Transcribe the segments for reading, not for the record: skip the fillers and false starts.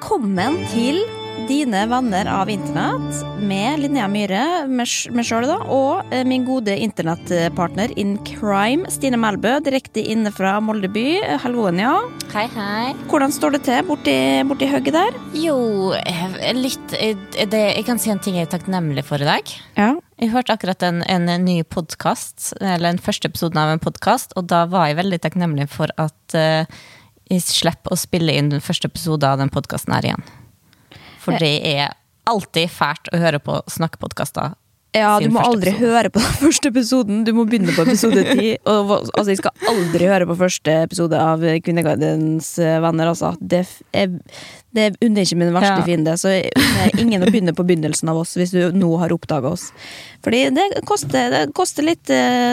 Velkommen til dine venner av internett med Linnea Myhre, meg selv da, og min gode internettpartner in crime, Stine Melbø, direkte inne fra Moldeby. Hallo, Anja. Hei, hei. Hvordan står det til borti høgget der? Jo, litt, jeg kan si en ting jeg er takknemlig for i dag. Ja. Jeg hørte akkurat en ny podcast, eller en første episode av en podcast, og da var jeg veldig takknemlig for at jeg slipper å spille inn den første episode av den podcasten her igjen. For det er alltid fælt å høre på snakkepodcaster. Ja, du må aldri høre på den første episoden. Du må begynne på episode 10. Altså, jeg skal aldri høre på første episode av Kvinneguidens venner. Altså. Det unner ikke min verste fiende. Så ingen å begynne på begynnelsen av oss hvis du nå har oppdaget oss. Fordi det koster litt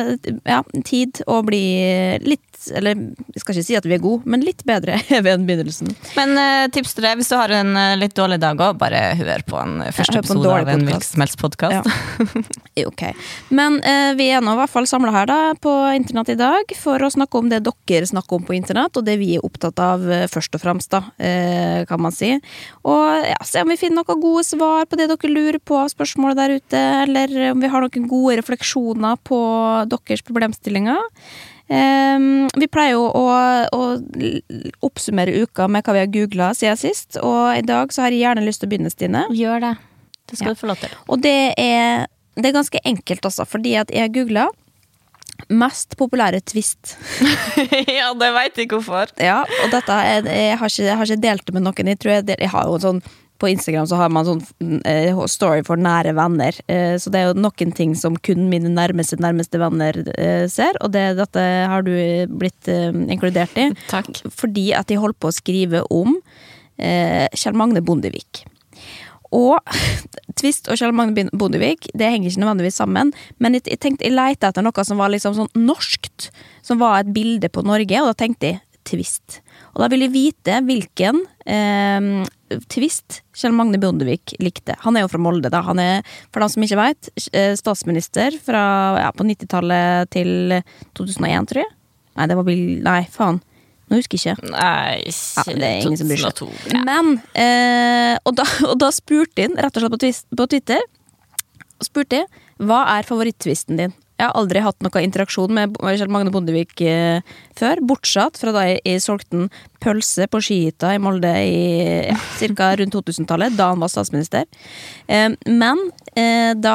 tid å bli litt, eller jeg skal ikke si at vi er gode, men litt bedre ved den begynnelsen. Men tips til deg, hvis du har en litt dårlig dag også, bare hør på en første episode av en hvilken som helst podcast. Ja. Ok. Men vi er nå i hvert fall samlet her da, på internett i dag, for å snakke om det dere snakker om på internett, og det vi er opptatt av først og fremst da, kan man si. Og ja, se om vi finner noen gode svar på det dere lurer på av spørsmål der ute, eller om vi har noen gode refleksjoner på deres problemstillinger. Vi pleier jo å oppsummere uka med hva vi har googlet siden sist, og i dag så har jeg gjerne lyst til å begynne, Stine. Gjør det. Det skal du få lov til. Og det er ganske enkelt også, fordi at jeg googlet mest populære twist. Ja, det vet jeg hvorfor. Ja, og dette jeg har ikke delt det med noen. Jeg har jo en sånn, på Instagram så har man sånn story for nære venner, så det er jo noen ting som kun mine nærmeste venner ser, og dette har du blitt inkludert i. Takk. Fordi at jeg holdt på å skrive om Kjell Magne Bondevik. Og Twist og Kjell Magne Bondevik, det henger ikke nødvendigvis sammen, men jeg tenkte, jeg lette etter noe som var liksom sånn norskt, som var et bilde på Norge, og da tenkte jeg Twist. Og da ville jeg vite hvilken Twist Kjell Magne Bondevik likte. Han er jo fra Molde da, han er, for dem som ikke vet, statsminister fra, på 90-tallet til 2001, tror jeg. Nei, faen. Nå husker jeg ikke. Nei, det er ingen som bryr seg. 2002. Ja. Men, og da spurte jeg rett og slett på Twitter, spurte jeg, hva er favoritttvisten din? Jeg har aldri hatt noen interaksjon med Kjell Magne Bondevik før, bortsatt fra da jeg solgte en pølse på skihytta i Molde i cirka rundt 2000-tallet, da han var statsminister. Men da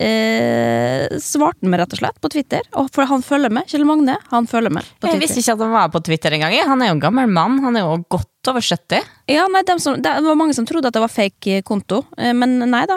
svarte han meg rett og slett på Twitter, og for han følger med, Kjell Magne, han følger med på Twitter. Jeg visste ikke at han var på Twitter en gang. Han er jo en gammel mann, han er jo godt over 70. Ja, nei, det var mange som trodde at det var fake konto, men nei da,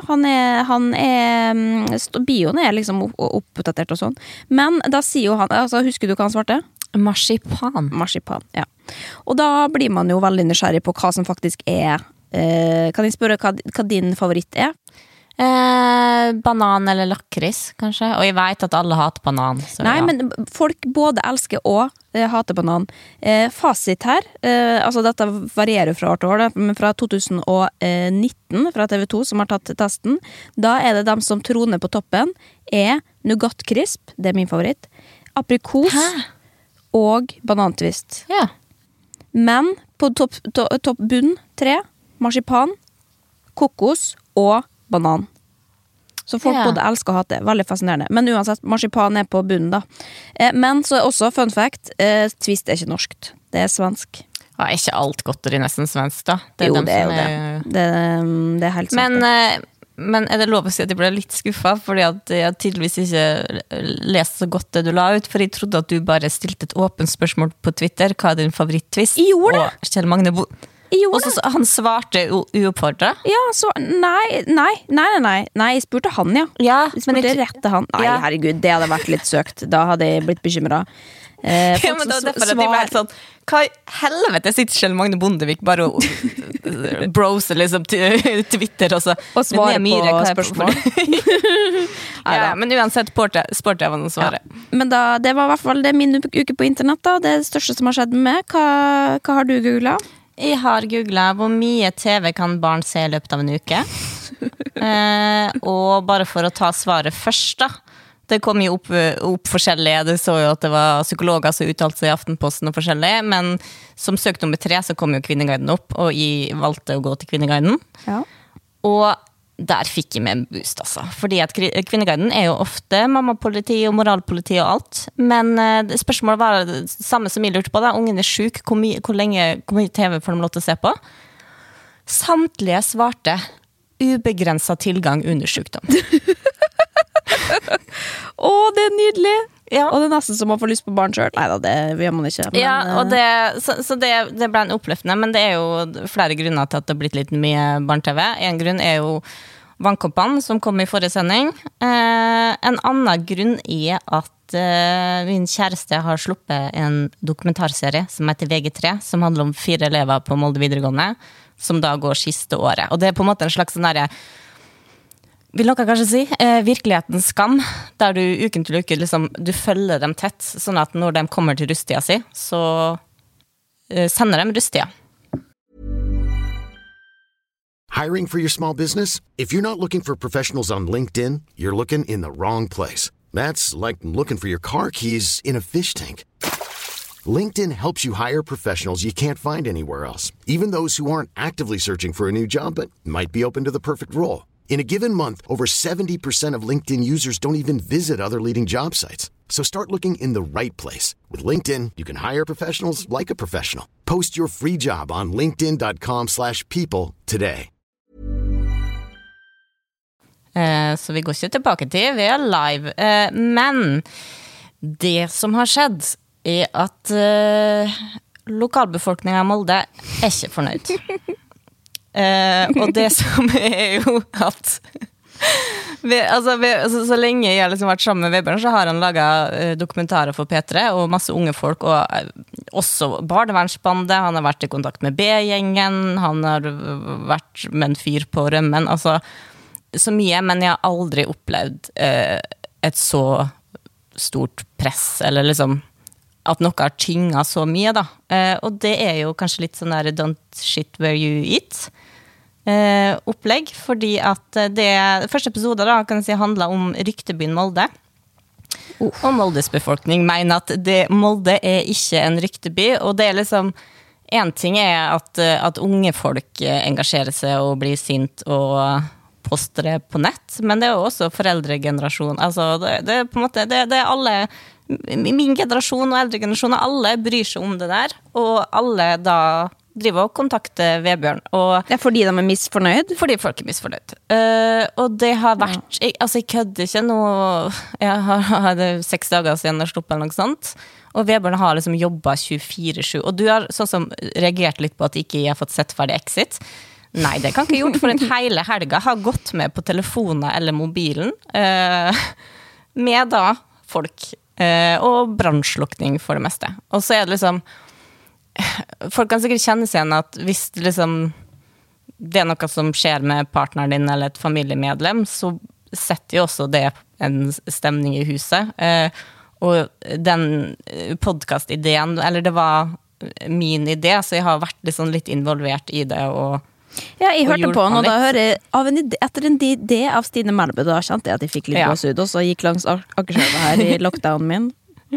bioen er liksom oppdatert og sånn. Men da sier jo han, altså husker du hva han svarte? Marsipan, ja. Og da blir man jo veldig nysgjerrig på hva som faktisk er, kan jeg spørre hva din favoritt er? Banan eller lakris, kanskje. Og jeg vet at alle hater banan. Nei, men folk både elsker og hater banan. Fasit her, altså dette varierer fra år til år, men fra 2019, fra TV2 som har tatt testen, da er det dem som troner på toppen, er Nougat Crisp, det er min favoritt, aprikos og banantvist. Ja. Men på topp bunn 3, marsipan, kokos og banan. Så folk både elsker og hater. Veldig fascinerende. Men uansett, marsipan er på bunnen da. Men så er også, fun fact, twist er ikke norskt. Det er svensk. Ja, ikke alt godteri nesten svensk da. Det jo, det er jo det. Det er helt sant. Men er det lov å si at jeg ble litt skuffet, fordi at jeg tydeligvis ikke leste så godt det du la ut, for jeg trodde at du bare stilte et åpent spørsmål på Twitter. Hva er din favoritt-twist? Jeg gjorde det! Og Kjell Magne og så han svarte uoppfordret. Ja, så nei, jeg spurte han, ja. Jeg spurte rett til han. Nei, herregud, det hadde vært litt søkt. Da hadde jeg blitt bekymret. Ja, men det var derfor at jeg ble sånn, hva i helvete sitter Kjell Magne Bondevik bare og browser liksom Twitter og svarer på spørsmål. Ja, men uansett spurte jeg hva noen svarer. Ja. Men da, det var i hvert fall min uke på internett da. Det er det største som har skjedd med meg. Hva har du googlet? Jeg har googlet hvor mye TV kan barn se i løpet av en uke. Og bare for å ta svaret først da, Det kom jo opp forskjellige, det så jo at det var psykologer som uttalte seg i Aftenposten og forskjellig, men som søkt nummer 3 så kom jo Kvinneguiden opp, og jeg valgte å gå til Kvinneguiden. Ja. Og der fikk jeg med en boost, altså. Fordi at Kvinneguiden er jo ofte mammapoliti og moralpoliti og alt, men spørsmålet var det samme som jeg lurte på da. Ungen er syk, hvor mye TV får de lov til å se på? Samtlige svarte ubegrenset tilgang under sykdom. Det er nydelig. Ja. Og det er nesten som å få lyst på barn selv. Neida, det gjør man ikke. Men, ja, og det ble en oppløftende, men det er jo flere grunner til at det har blitt litt mye barn-TV. En grunn er jo Vannkoppene som kom i forrige sending. En annen grunn er at min kjæreste har sluppet en dokumentarserie som heter VG3, som handler om 4 elever på Molde videregående, som da går siste året. Og det er på en måte en slags sånn der, vil noen kanskje si, virkelighetens skam, der du uken til uke liksom, du følger dem tett, sånn at når de kommer til rusttida si, så sender de rusttida. Hiring for your small business? If you're not looking for professionals on LinkedIn, you're looking in the wrong place. That's like looking for your car keys in a fish tank. LinkedIn helps you hire professionals you can't find anywhere else, even those who aren't actively searching for a new job but might be open to the perfect role. In a given month, over 70% of LinkedIn users don't even visit other leading job sites. So start looking in the right place. With LinkedIn, you can hire professionals like a professional. Post your free job on linkedin.com/people today. Så vi går ikke tilbake til, vi er live. Men det som har skjedd er at lokalbefolkningen i Molde er ikke fornøyd. Og det som er jo at så lenge jeg har liksom vært sammen med Vebjørn, så har han laget dokumentarer for P3 og masse unge folk, og også barnevernsbandet. Han har vært i kontakt med B-gjengen, han har vært med en fyr på rømmen, altså så mye, men jeg har aldri opplevd et så stort press, eller liksom at noe har tynget så mye da, og det er jo kanskje litt sånn der don't shit where you eat opplegg, fordi at det første episode da, kan jeg si, handler om ryktebyen Molde, og Moldes befolkning mener at Molde er ikke en rykteby, og det er liksom, en ting er at unge folk engasjerer seg og blir sint og poster det på nett, men det er jo også foreldregenerasjon, altså det er på en måte, det er alle, min generasjon og eldre generasjon, alle bryr seg om det der, og alle da driver og kontakter Vebjørn. Og det er fordi de er misfornøyd? Fordi folk er misfornøyd. Og det har vært, altså jeg kødder ikke noe, jeg har det 6 dager siden jeg sluppet eller noe sånt, og Vebjørn har liksom jobbet 24/7, og du har sånn som reagert litt på at ikke jeg har fått sett ferdig Exit. Nei, det kan ikke gjort, for at hele helga har gått med på telefoner eller mobilen, med da folk, og brannslukning for det meste. Og så er det liksom, folk kan sikkert kjenne seg igjen at hvis liksom, det er noe som skjer med partneren din eller et familiemedlem, så setter jo også det en stemning i huset. Og den podcast-ideen, eller det var min idé, så jeg har vært liksom litt involvert i det, og ja, jeg hørte på den, og da hører jeg etter en idé av Stine Melbø, da kjente jeg at jeg fikk litt gåsehud, og så gikk langs Akerselva her i lockdownen min.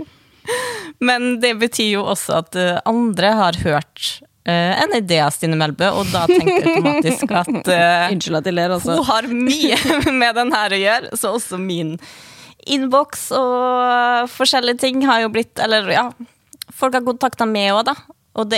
Men det betyr jo også at andre har hørt en idé av Stine Melbø, og da tenkte jeg automatisk at unnskyld at jeg ler, altså. Hun har mye med den her å gjøre, så også min inbox og forskjellige ting har jo blitt, eller ja, folk har kontaktet meg også da, og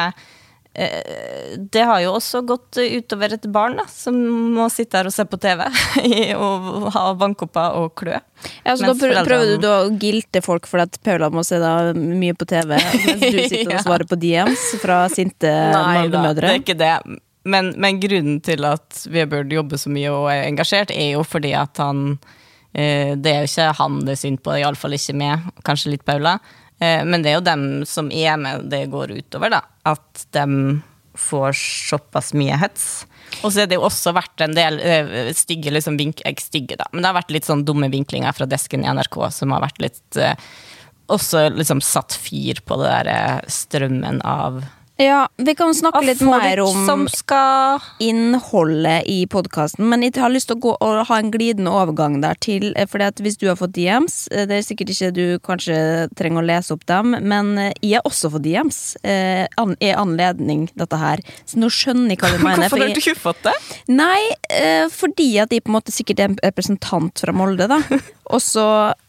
det har jo også gått utover et barn da, som må sitte her og se på TV og ha vannkopper og klø. Ja, så da prøver du å gilte folk for at Paula må se da mye på TV, mens du sitter og svarer på DMs fra sinte Molde-mødre. Nei da, det er ikke det. Men grunnen til at Vebjørn jobber så mye og er engasjert er jo fordi at han, det er jo ikke han det er synd på, i alle fall ikke med, kanskje litt Paula, men det er jo dem som er med det går utover da, at de får såpass mye hets. Og så er det jo også vært en del stygge, liksom stygge da, men det har vært litt sånn dumme vinklinger fra desken i NRK som har vært litt, også liksom satt fyr på det der strømmen av Ja, vi kan snakke litt mer om som skal... innholdet i podcasten, men jeg har lyst til å gå og ha en glidende overgang der til, fordi at hvis du har fått DMs, det sikkert ikke du kanskje trenger å lese opp dem, men jeg har også fått DMs i anledning dette her, så nå skjønner jeg hva du mener. Hvorfor har du ikke fått det? Nei, fordi at de på en måte sikkert er en representant fra Molde da, og så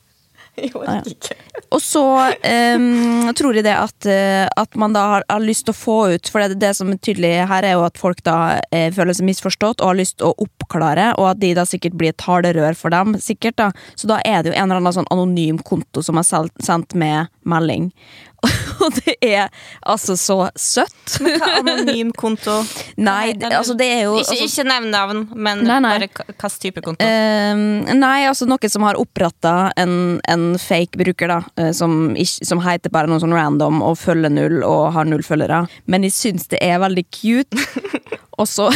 og så tror jeg det at man da har lyst til å få ut, for det som er tydelig her er jo at folk da føler seg misforstått og har lyst til å oppklare, og at de da sikkert blir et talerør for dem, sikkert da. Så da er det jo en eller annen sånn anonym konto som har sendt med melding. Og det er altså så søtt. Men hva anonym konto? Nei, altså det er jo Ikke nevn navn, men bare hva type konto? Nei, altså noe som har opprettet en fake bruker da, som heter bare noe sånn random og følger 0 og har 0 følgere. Men jeg synes det er veldig cute. Og så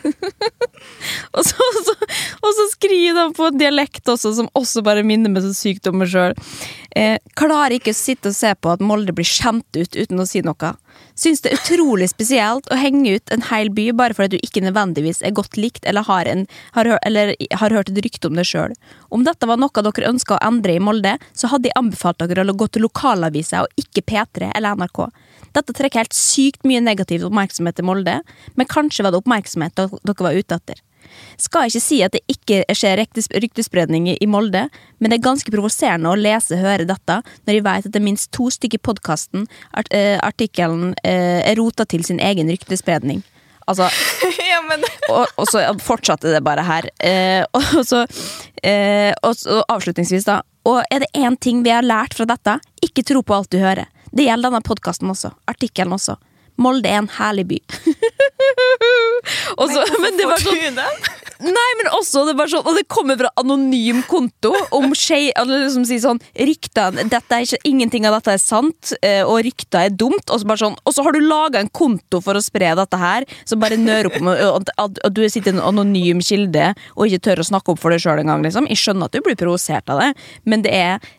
og så skriver de på en dialekt også, som også bare minner meg så sykt om meg selv. Klarer ikke å sitte og se på at Molde blir kjent ut uten å si noe. Synes det er utrolig spesielt å henge ut en hel by bare fordi du ikke nødvendigvis er godt likt eller har hørt et rykte om det selv. Om dette var noe dere ønsket å endre i Molde, så hadde jeg anbefalt dere å gå til lokalaviser og ikke P3 eller NRK. Dette trekker helt sykt mye negativ oppmerksomhet til Molde, men kanskje var det oppmerksomhet dere var ute etter. Skal ikke si at det ikke skjer ryktespredning i Molde, men det er ganske provoserende å lese og høre dette når jeg vet at det er minst 2 stykker i podcasten artikkelen er rotet til sin egen ryktespredning. Altså, ja, men... og så fortsatte det bare her. Og så avslutningsvis da, og er det en ting vi har lært fra dette, ikke tro på alt du hører. Det gjelder denne podcasten også, artikkelen også. Molde er en herlig by. Også, men det var sånn, nei, men også det var sånn, og det kommer fra anonym konto om liksom sier sånn, ryktene, ingenting av dette er sant, og rykter er dumt, og så bare sånn, og så har du laget en konto for å spre dette her, så bare nører opp om at du sitter i en anonym kilde og ikke tør å snakke opp for deg selv en gang, liksom. Jeg skjønner at du blir provosert av det, men det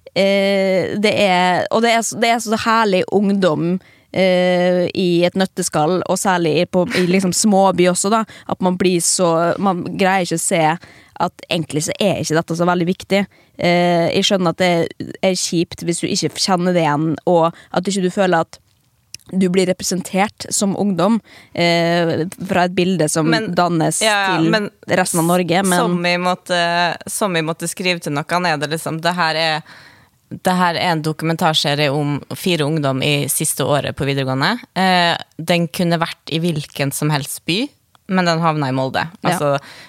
er så herlig ungdom i et nøtteskall, og særlig i liksom småby også da, at man greier ikke å se at egentlig så er ikke dette så veldig viktig. Jeg skjønner at det er kjipt hvis du ikke kjenner det igjen, og at ikke du føler at du blir representert som ungdom fra et bilde som dannes til resten av Norge, men som vi måtte skrive til noen, er det liksom, det her er en dokumentarserie om 4 ungdom i siste året på videregående. Den kunne vært i hvilken som helst by, men den havna i Molde. Altså,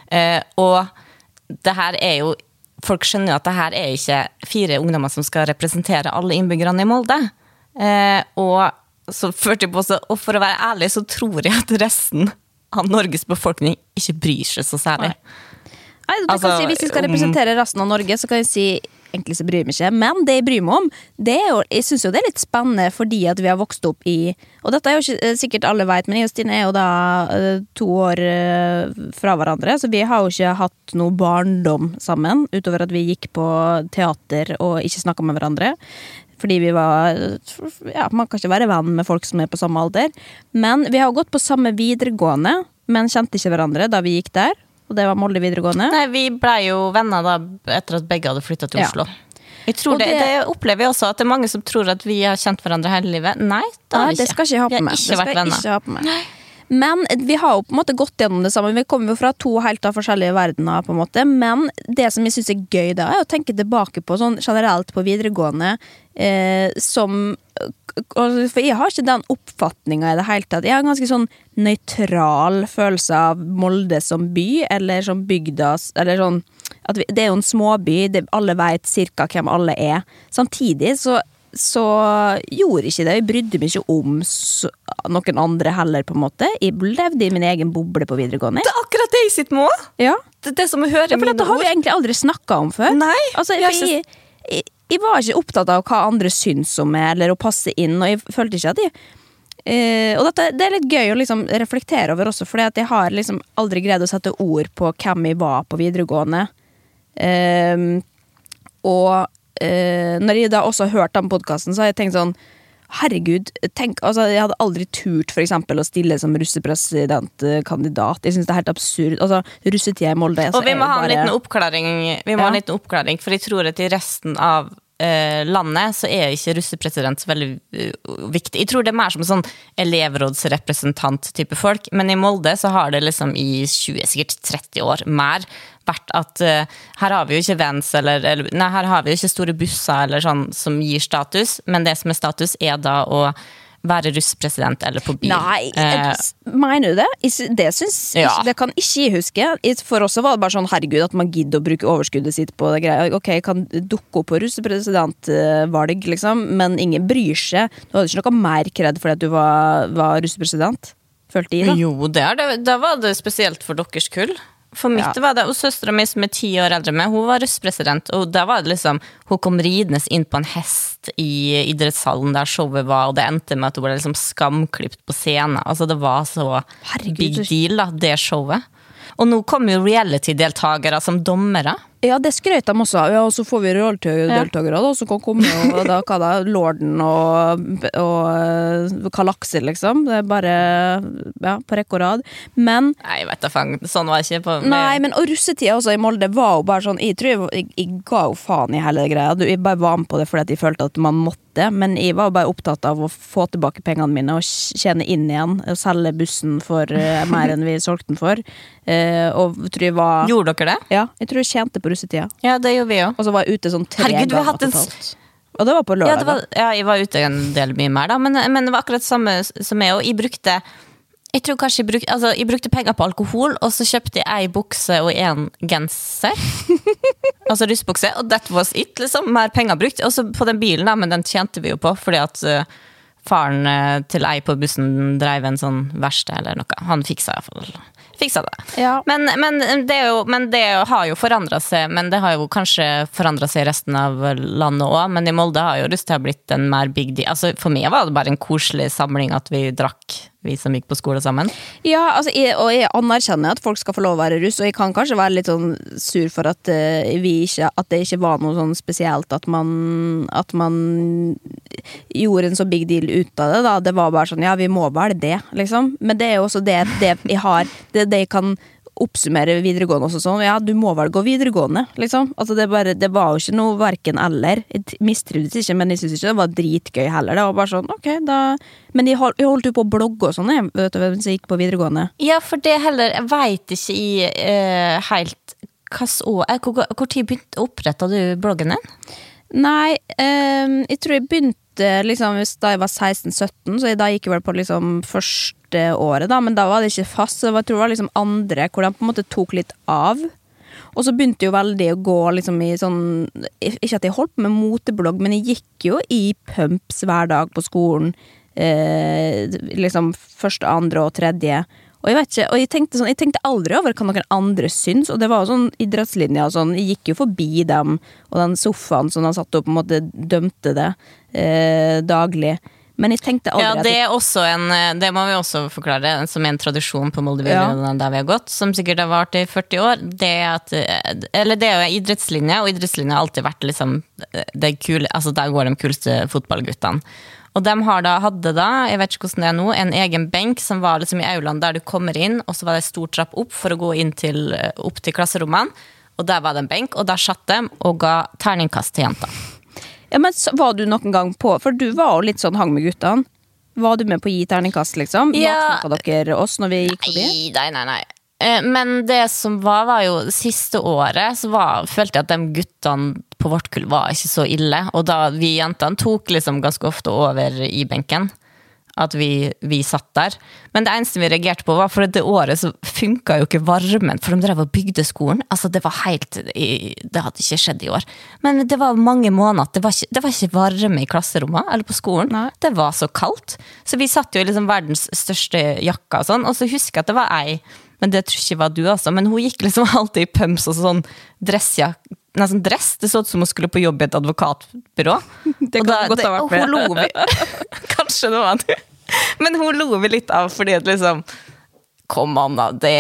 og det her er jo, folk skjønner jo at det her er ikke 4 ungdommer som skal representere alle innbyggerne i Molde. Og så førte jeg på så, og for å være ærlig så tror jeg at resten av Norges befolkning ikke bryr seg så særlig. Nei, kan si, hvis jeg skal representere resten av Norge, så kan jeg si egentlig så bryr jeg meg ikke, men det jeg bryr meg om, det er jo, jeg synes jo det er litt spennende fordi at vi har vokst opp i, og dette er jo ikke sikkert alle vet, men jeg og Stine er jo da 2 år fra hverandre, så vi har jo ikke hatt noe barndom sammen, utover at vi gikk på teater og ikke snakket med hverandre, fordi vi var, man kan ikke være venn med folk som er på samme alder, men vi har gått på samme videregående, men kjente ikke hverandre da vi gikk der, og det var Molde videregående. Nei, vi ble jo venner da etter at begge hadde flyttet til Oslo. Jeg tror det opplever jeg også, at det er mange som tror at vi har kjent hverandre hele livet. Nei, det skal ikke jeg ha på meg. Vi har ikke vært venner. Men vi har jo på en måte gått gjennom det sammen. Vi kommer jo fra 2 helt av forskjellige verdener på en måte. Men det som jeg synes er gøy da, er å tenke tilbake på sånn generelt på videregående for jeg har ikke den oppfatningen i det hele tatt. Jeg har en ganske sånn nøytral følelse av Molde som by, eller som bygda, eller sånn at det er jo en småby, alle vet cirka hvem alle er. Samtidig så gjorde ikke det, jeg brydde meg ikke om noen andre heller på en måte. Jeg levde i min egen boble på videregående. Det er akkurat det i sitt må. Ja. Det som å høre mine ord. For dette har vi egentlig aldri snakket om før. Nei. Altså, jeg var ikke opptatt av hva andre syns om meg, eller å passe inn, og jeg følte ikke at og det er litt gøy å liksom reflektere over også, fordi at jeg har liksom aldri greid å sette ord på hvem jeg var på videregående. Og når jeg da også har hørt den podcasten, så har jeg tenkt sånn, herregud, tenk, altså jeg hadde aldri turt for eksempel å stille som russepresidentkandidat. Jeg synes det helt absurd. Altså, russetida I Molde. Og vi må ha en liten oppklaring, for jeg tror at I resten av landet så ikke russepresident så veldig viktig. Jeg tror det mer som en sånn elevrådsrepresentant type folk, men I Molde så har det liksom I 20, sikkert 30 år mer vært at her har vi jo ikke vens her har vi jo ikke store busser eller sånn som gir status, men det som status da å være russpresident eller på bil. Nei, mener du det? Det synes det kan ikke jeg huske. For oss var det bare sånn, herregud, at man gidder å bruke overskuddet sitt på det greia. Ok, jeg kan dukke opp på russepresidentvalg, liksom, men ingen bryr seg. Du hadde ikke noe mer kred fordi at du var russepresident? Følte I da? Jo, da var det spesielt for deres kull. For mitt var det, og søsteren min som 10 år eldre med, hun var russpresident, og da var det liksom, hun kom ridnes inn på en hest I idrettshallen der showet var, og det endte med at hun ble liksom skamklipt på scenen. Altså det var så big deal da, det showet. Og nå kommer jo reality-deltagere som dommere. Ja, det skrøt de også. Ja, og så får vi reality-deltagere da, som kan komme, og da hva da, Lorden og Kalakser, liksom. Det bare, på rekke og rad. Men... Nei, jeg vet da, sånn var jeg ikke på... Nei, men og russetida også I Molde var jo bare sånn, jeg tror jeg ga jo faen I hele greia. Jeg bare var med på det fordi jeg følte at man måtte, men jeg var bare opptatt av å få tilbake pengene mine og tjene inn igjen, og selge bussen for mer enn vi solgte den for. Og tror jeg var... Gjorde dere det? Ja, jeg tror jeg tjente på russetida. Ja, det gjorde vi jo. Og så var jeg ute sånn 3 Herregud, ganger totalt. Og det var på lørdag. Ja, jeg var ute en del mye mer da, men det var akkurat samme som jeg, og jeg tror kanskje jeg brukte penger på alkohol, og så kjøpte jeg en bukse og en genser. Altså russbukse, og that was it, liksom. Mer penger brukt. Og så på den bilen da, men den tjente vi jo på, fordi at faren til ei på bussen drev en sånn verste eller noe. Han fiksa I hvert fall. Fiksa det. Ja. Men det har jo forandret seg, men det har jo kanskje forandret seg I resten av landet også, men I Molde har jo lyst til å ha blitt en mer big deal. Altså for meg var det bare en koselig samling at vi drakk, vi som gikk på skole sammen. Ja, altså, jeg anerkjenner at folk skal få lov å være russ, og jeg kan kanskje være litt sånn sur for at, at det ikke var noe sånn spesielt at man gjorde en så big deal ut av det da. Det var bare sånn, ja, vi må være det, liksom. Men det jo også det jeg har, det jeg kan oppsummere videregående også sånn, ja, du må vel gå videregående, liksom. Altså det var jo ikke noe hverken eller. Jeg mistrivdes ikke, men jeg synes ikke det var dritgøy heller. Det var bare sånn, ok, da... Men jeg holdt jo på å blogge og sånn, vet du, hvis jeg gikk på videregående. Ja, for det heller, jeg vet ikke helt hvor tid begynte å opprette du bloggen din? Nei, jeg tror jeg begynte liksom, da jeg var 16-17, så da gikk jeg vel på liksom første året da, men da var det ikke fast, så jeg tror det var liksom andre, hvor de på en måte tok litt av. Og så begynte jo veldig å gå liksom I sånn, ikke at jeg holdt på med moteblogg, men jeg gikk jo I pumps hver dag på skolen, liksom første, andre og tredje. Og jeg vet ikke, og jeg tenkte aldri over hva noen andre syns, og det var jo sånn idrettslinjer og sånn, jeg gikk jo forbi dem, og den sofaen som de satt opp på en måte dømte det daglig. Men jeg tenkte aldri at... Ja, det også det må vi også forklare, som en tradisjon på Molde videregående der vi har gått, som sikkert har vært I 40 år, det det jo idrettslinje, og idrettslinje har alltid vært liksom, det kule, altså der går de kuleste fotballguttene. Og de hadde da, jeg vet ikke hvordan det nå, en egen benk som var liksom I aulaen der du kommer inn, og så var det en stor trapp opp for å gå inn opp til klasserommene, og der var det en benk, og der satt de og ga terningkast til jenta. Ja, men var du noen gang på, for du var jo litt sånn hang med guttene, var du med på å gi terningkast liksom? Ja. Hva dere oss når vi gikk forbi? Nei. Men det som var jo siste året så følte jeg at de guttene på vårt kull var ikke så ille, og da vi jentene tok liksom ganske ofte over I benken at vi satt der, men det eneste vi reagerte på var for det året så funket jo ikke varmen, for de drev og bygde skolen, altså det var helt det hadde ikke skjedd I år, men det var mange måneder, det var ikke varme I klasserommet eller på skolen. Nei. Det var så kaldt, så vi satt jo I liksom verdens største jakka og sånn, og så husker jeg at det var ei, men det tror ikke var du altså, men hun gikk liksom alltid I pumps og sånn dressjakke, nesten dress, det så ut som hun skulle på jobb I et advokatbyrå. Det kan godt ha vært med. Og hun lo vi. Kanskje det var det. Men hun lo vi litt av, fordi at liksom, kom an da, det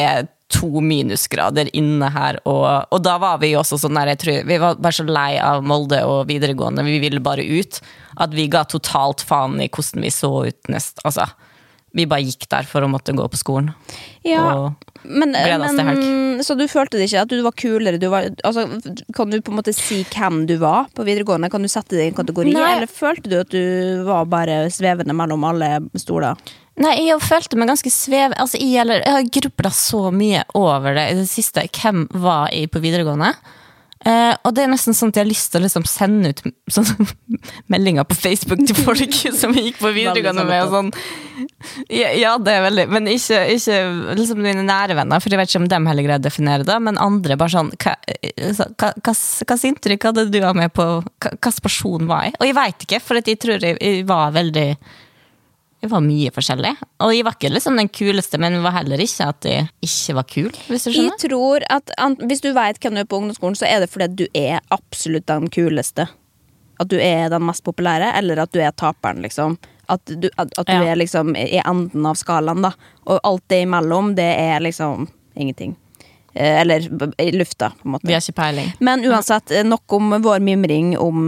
2 minusgrader inne her, og da var vi også sånn der, jeg tror, vi var bare så lei av Molde og videregående, vi ville bare ut, at vi ga totalt faen i hvordan vi så ut altså, vi bare gikk der for å måtte gå på skolen. Ja, men så du følte det ikke at du var kulere, altså, kan du på en måte si hvem du var på videregående? Kan du sette det i en kategori, eller følte du at du var bare svevende mellom alle stoler? Nei, jeg følte meg ganske altså, jeg har gruppet så mye over det i det siste, hvem var jeg på videregående? Og det nesten sånn at jeg har lyst til å liksom sende ut sånne meldinger på Facebook til folk som gikk på videregående med og sånn. Ja, det veldig, men ikke liksom mine nære venner, for jeg vet ikke om dem heller greier å definere det, men andre bare sånn, hva inntrykk hadde du av meg på, hva person var jeg? Og jeg vet ikke, for jeg tror jeg var veldig... Jeg var mye forskjellig, og jeg var ikke liksom den kuleste, men jeg var heller ikke at jeg ikke var kul, hvis du skjønner. Jeg tror at hvis du vet hvem du er på ungdomsskolen, så er det fordi at du er absolutt den kuleste. At du er den mest populære, eller at du er taperen, liksom. At du er liksom i enden av skalaen, da. Og alt det imellom, det er liksom ingenting. Eller i lufta, på en måte. Vi har ikke peiling. Men uansett, nok om vår mimring om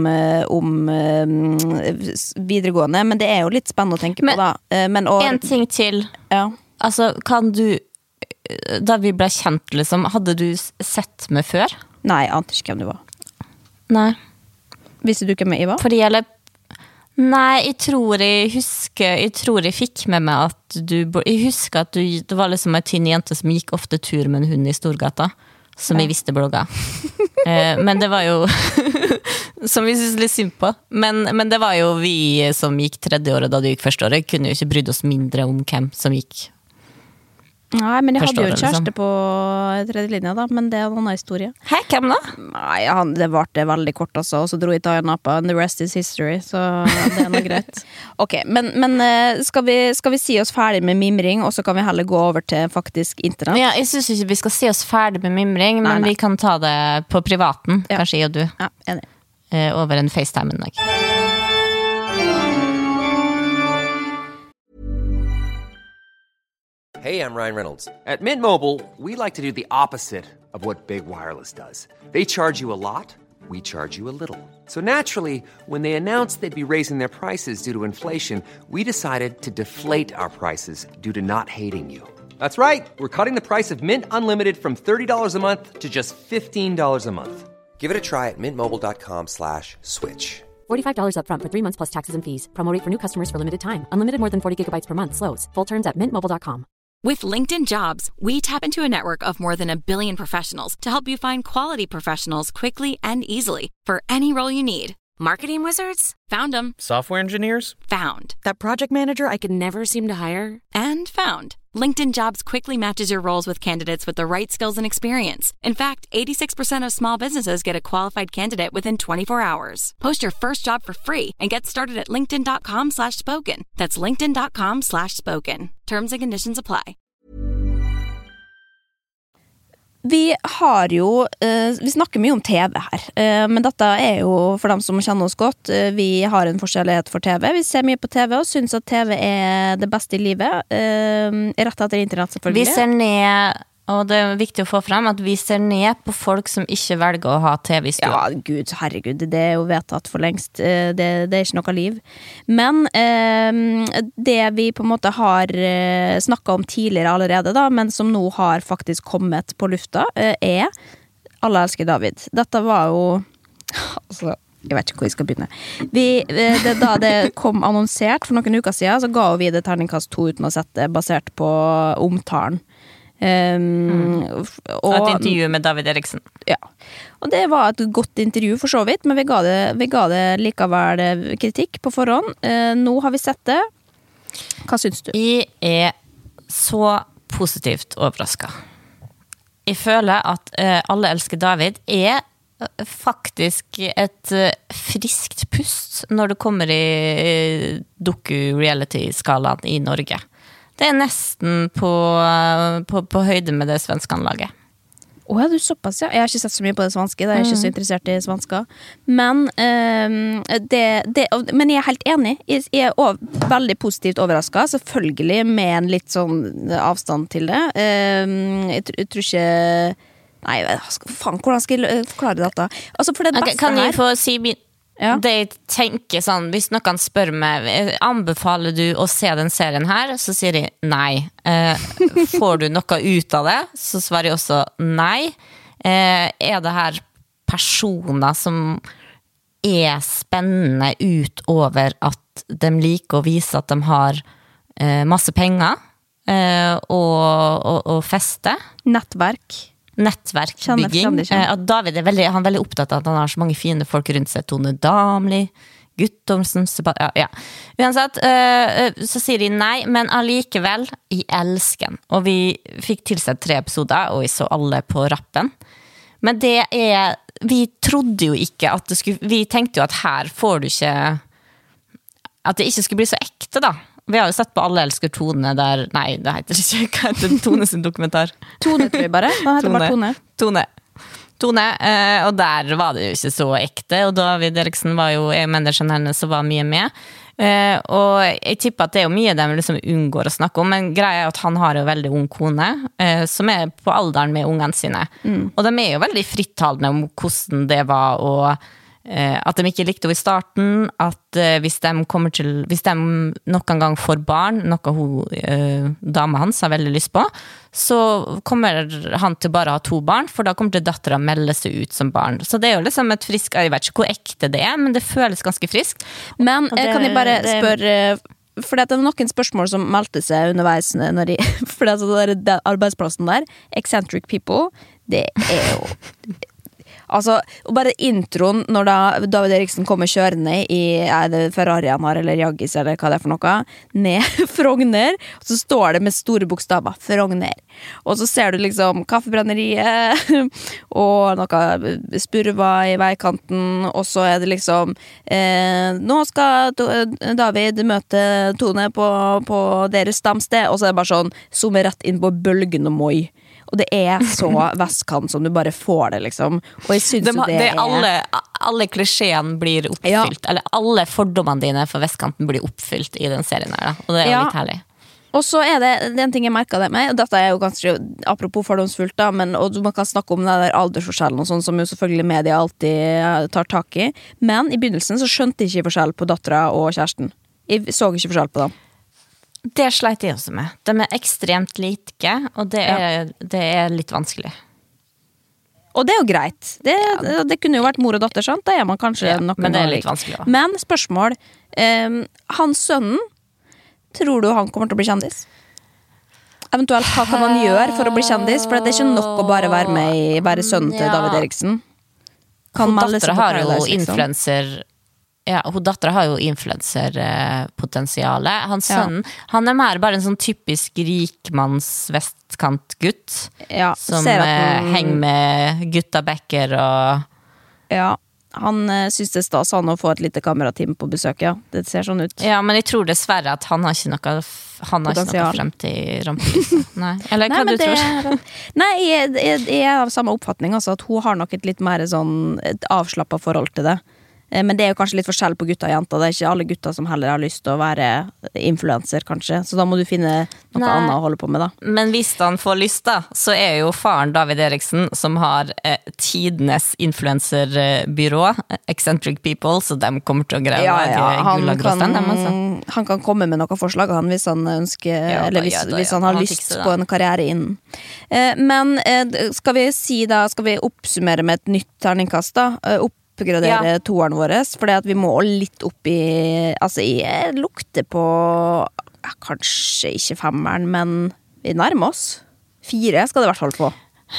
videregående, men det er jo litt spennende å tenke på, da. En ting til. Ja. Altså, kan du, da vi ble kjent, liksom, hadde du sett meg før? Nei, jeg ante ikke hvem du var. Nei. Visste du hvem jeg var? Fordi, nei, jeg tror jeg fikk med meg at jeg husker at det var liksom en tynn jente som gikk ofte tur med en hund i Storgata, som jeg visste blogga. Men det var jo, som vi synes litt synd på, men det var jo vi som gikk 3. året da du gikk 1. året, kunne jo ikke brydd oss mindre om hvem som gikk. Nei, men jeg hadde jo en kjæreste på 3. linja da, men det er en annen historie. Hei, hvem da? Nei, det varte veldig kort også, og så dro jeg til Ayanapa, and the rest is history, så det er noe greit. Ok, men skal vi si oss ferdig med mimring, og så kan vi heller gå over til faktisk internett? Ja, jeg synes ikke vi skal si oss ferdig med mimring, men vi kan ta det på privaten, kanskje jeg og du. Ja, enig. Over en FaceTime en dag. Hey, I'm Ryan Reynolds. At Mint Mobile, we like to do the opposite of what Big Wireless does. They charge you a lot, we charge you a little. So naturally, when they announced they'd be raising their prices due to inflation, we decided to deflate our prices due to not hating you. That's right. We're cutting the price of Mint Unlimited from $30 a month to just $15 a month. Give it a try at mintmobile.com/switch. $45 up front for 3 months plus taxes and fees. Promo rate for new customers for limited time. Unlimited more than 40 gigabytes per month. Slows full terms at mintmobile.com. With LinkedIn Jobs, we tap into a network of more than 1 billion professionals to help you find quality professionals quickly and easily for any role you need. Marketing wizards? Found them. Software engineers? Found. That project manager I could never seem to hire? And found. LinkedIn Jobs quickly matches your roles with candidates with the right skills and experience. In fact, 86% of small businesses get a qualified candidate within 24 hours. Post your first job for free and get started at linkedin.com/spoken. That's linkedin.com/spoken. Terms and conditions apply. Vi har jo, vi snakker mye om TV her, men dette er jo for dem som kjenner oss godt, vi har en forskjellighet for TV, vi ser mye på TV og synes at TV er det beste i livet, rett etter internett selvfølgelig. Vi ser ned, og det er viktig å få frem at vi ser ned på folk som ikke velger å ha TV i stua. Ja, gud, herregud, det er jo vedtatt for lengst, det er ikke noe liv. Men det vi på en måte har snakket om tidligere allerede da, men som nå har faktisk kommet på lufta, er Alle elsker David. Dette var jo, altså, jeg vet ikke hvor jeg skal begynne. Da det kom annonsert for noen uker siden, så ga vi det terningkast 2 uten å sette, basert på omtalen. Et intervju med David Eriksen. Ja, og det var et godt intervju for så vidt, men vi ga det likevel kritikk på forhånd. Nå har vi sett det. Hva synes du? Jeg er så positivt overrasket. Jeg føler at Alle elsker David er faktisk et friskt pust når det kommer i doku-reality-skalaen i Norge. Det er nesten på høyde med det svenske anlaget. Ja, du såpass, ja. Jeg har ikke sett så mye på det svanske, da er jeg ikke så interessert i svansker. Men, men jeg er helt enig. Jeg er veldig positivt overrasket, selvfølgelig med en litt sånn avstand til det. Jeg tror ikke... Nei, faen, hvordan skal jeg forklare dette? Altså, for det beste kan jeg få si det jeg tenker sånn, hvis noen spør meg, anbefaler du å se den serien her? Så sier jeg nei. Får du noe ut av det? Så svarer jeg også nei. Er det her personer som er spennende utover at de liker å vise at de har masse penger og feste? Nettverkbygging. David han er veldig opptatt av at han har så mange fine folk rundt seg. Tone Damli, Guttormsen, ja. Uansett, så sier de nei, men allikevel, jeg elsker den. Og vi fikk tilsett 3 episoder, og vi så alle på rappen. Men vi trodde jo ikke at det skulle, vi tenkte jo at her får du ikke, at det ikke skulle bli så ekte da. Vi har jo sett på Alle elsker Tone der, nei, det heter ikke, hva heter Tone sin dokumentar? Tone tror jeg bare, hva heter bare Tone, og der var det jo ikke så ekte, og David Eriksen var jo, manageren hennes, så var mye med, og jeg tipper at det er jo mye de liksom unngår å snakke om, men greia er at han har jo veldig ung kone, som er på alderen med ungene sine, og de er jo veldig frittalende om hvordan det var, og at de ikke likte henne i starten, at hvis de noen gang får barn, noe dama hans har veldig lyst på, så kommer han til bare å ha 2 barn, for da kommer til datteren å melde seg ut som barn. Så det er jo liksom et frisk, jeg vet ikke hvor ekte det er, men det føles ganske friskt. Men kan jeg bare spørre, for det er noen spørsmål som meldte seg underveis, for det arbeidsplassen der, eccentric people, det er jo... Altså, og bare introen når David Eriksen kommer kjørende i Ferrari han har, eller Jaggis, eller hva det er for noe, ned Frogner, og så står det med store bokstaver, Frogner. Og så ser du liksom kaffebrenneriet, og noe spurver i veikanten, og så er det liksom, nå skal David møte Tone på deres stamsted, og så er det bare sånn, zoomer rett inn på bølgen og moi. Og det er så vestkant som du bare får det, liksom. Og jeg synes det alle klisjéene blir oppfylt, eller alle fordommene dine for vestkanten blir oppfylt i den serien her, da. Og det er jo litt herlig. Og så er det en ting jeg merket det med, og dette er jo kanskje, apropos fordomsfullt da, og man kan snakke om den der aldersforskjellen og sånn, som jo selvfølgelig media alltid tar tak i, men i begynnelsen så skjønte jeg ikke forskjell på datteren og kjæresten. Jeg så ikke forskjell på dem. Det sleit jeg også med. De er ekstremt like, og det er litt vanskelig. Og det er jo greit. Det kunne jo vært mor og datter, sant? Da er man kanskje noe men det er litt vanskelig. Også. Men spørsmål, hans sønnen, tror du han kommer til å bli kjendis? Eventuelt, hva kan man gjøre for å bli kjendis? For det er ikke nok å bare være sønnen til David Eriksen. Kan man datteren har jo influencer... Ja, hun datteren har jo influencer-potensialet. Hans sønn, han er mer bare en sånn typisk rikmanns vestkantgutt, som henger med gutta Becker og... Ja, han synes det er stas han å få et lite kamerateam på besøk, ja. Det ser sånn ut. Ja, men jeg tror dessverre at han har ikke noe fremtid i rampelyset. Nei. Eller hva du tror? Nei, jeg er av samme oppfatning, altså, at hun har nok et litt mer sånn et avslappet forhold til det. Men det er jo kanskje litt forskjell på gutta og jenter. Det er ikke alle gutter som heller har lyst til å være influencer, kanskje. Så da må du finne noe annet å holde på med, da. Men hvis han får lyst, da, så er jo faren David Eriksen, som har tidenes influencerbyrå, Eccentric People, så de kommer til å greie gull og gråstein. Han kan komme med noen forslag, hvis han ønsker, eller hvis han har lyst på en karriere innen. Men skal vi si da, skal vi oppsummere med et nytt terningkast, da? Oppgradere toeren våre, fordi at vi må litt opp i, altså jeg lukter på kanskje ikke 5-eren, men vi nærmer oss. 4 skal det i hvert fall få.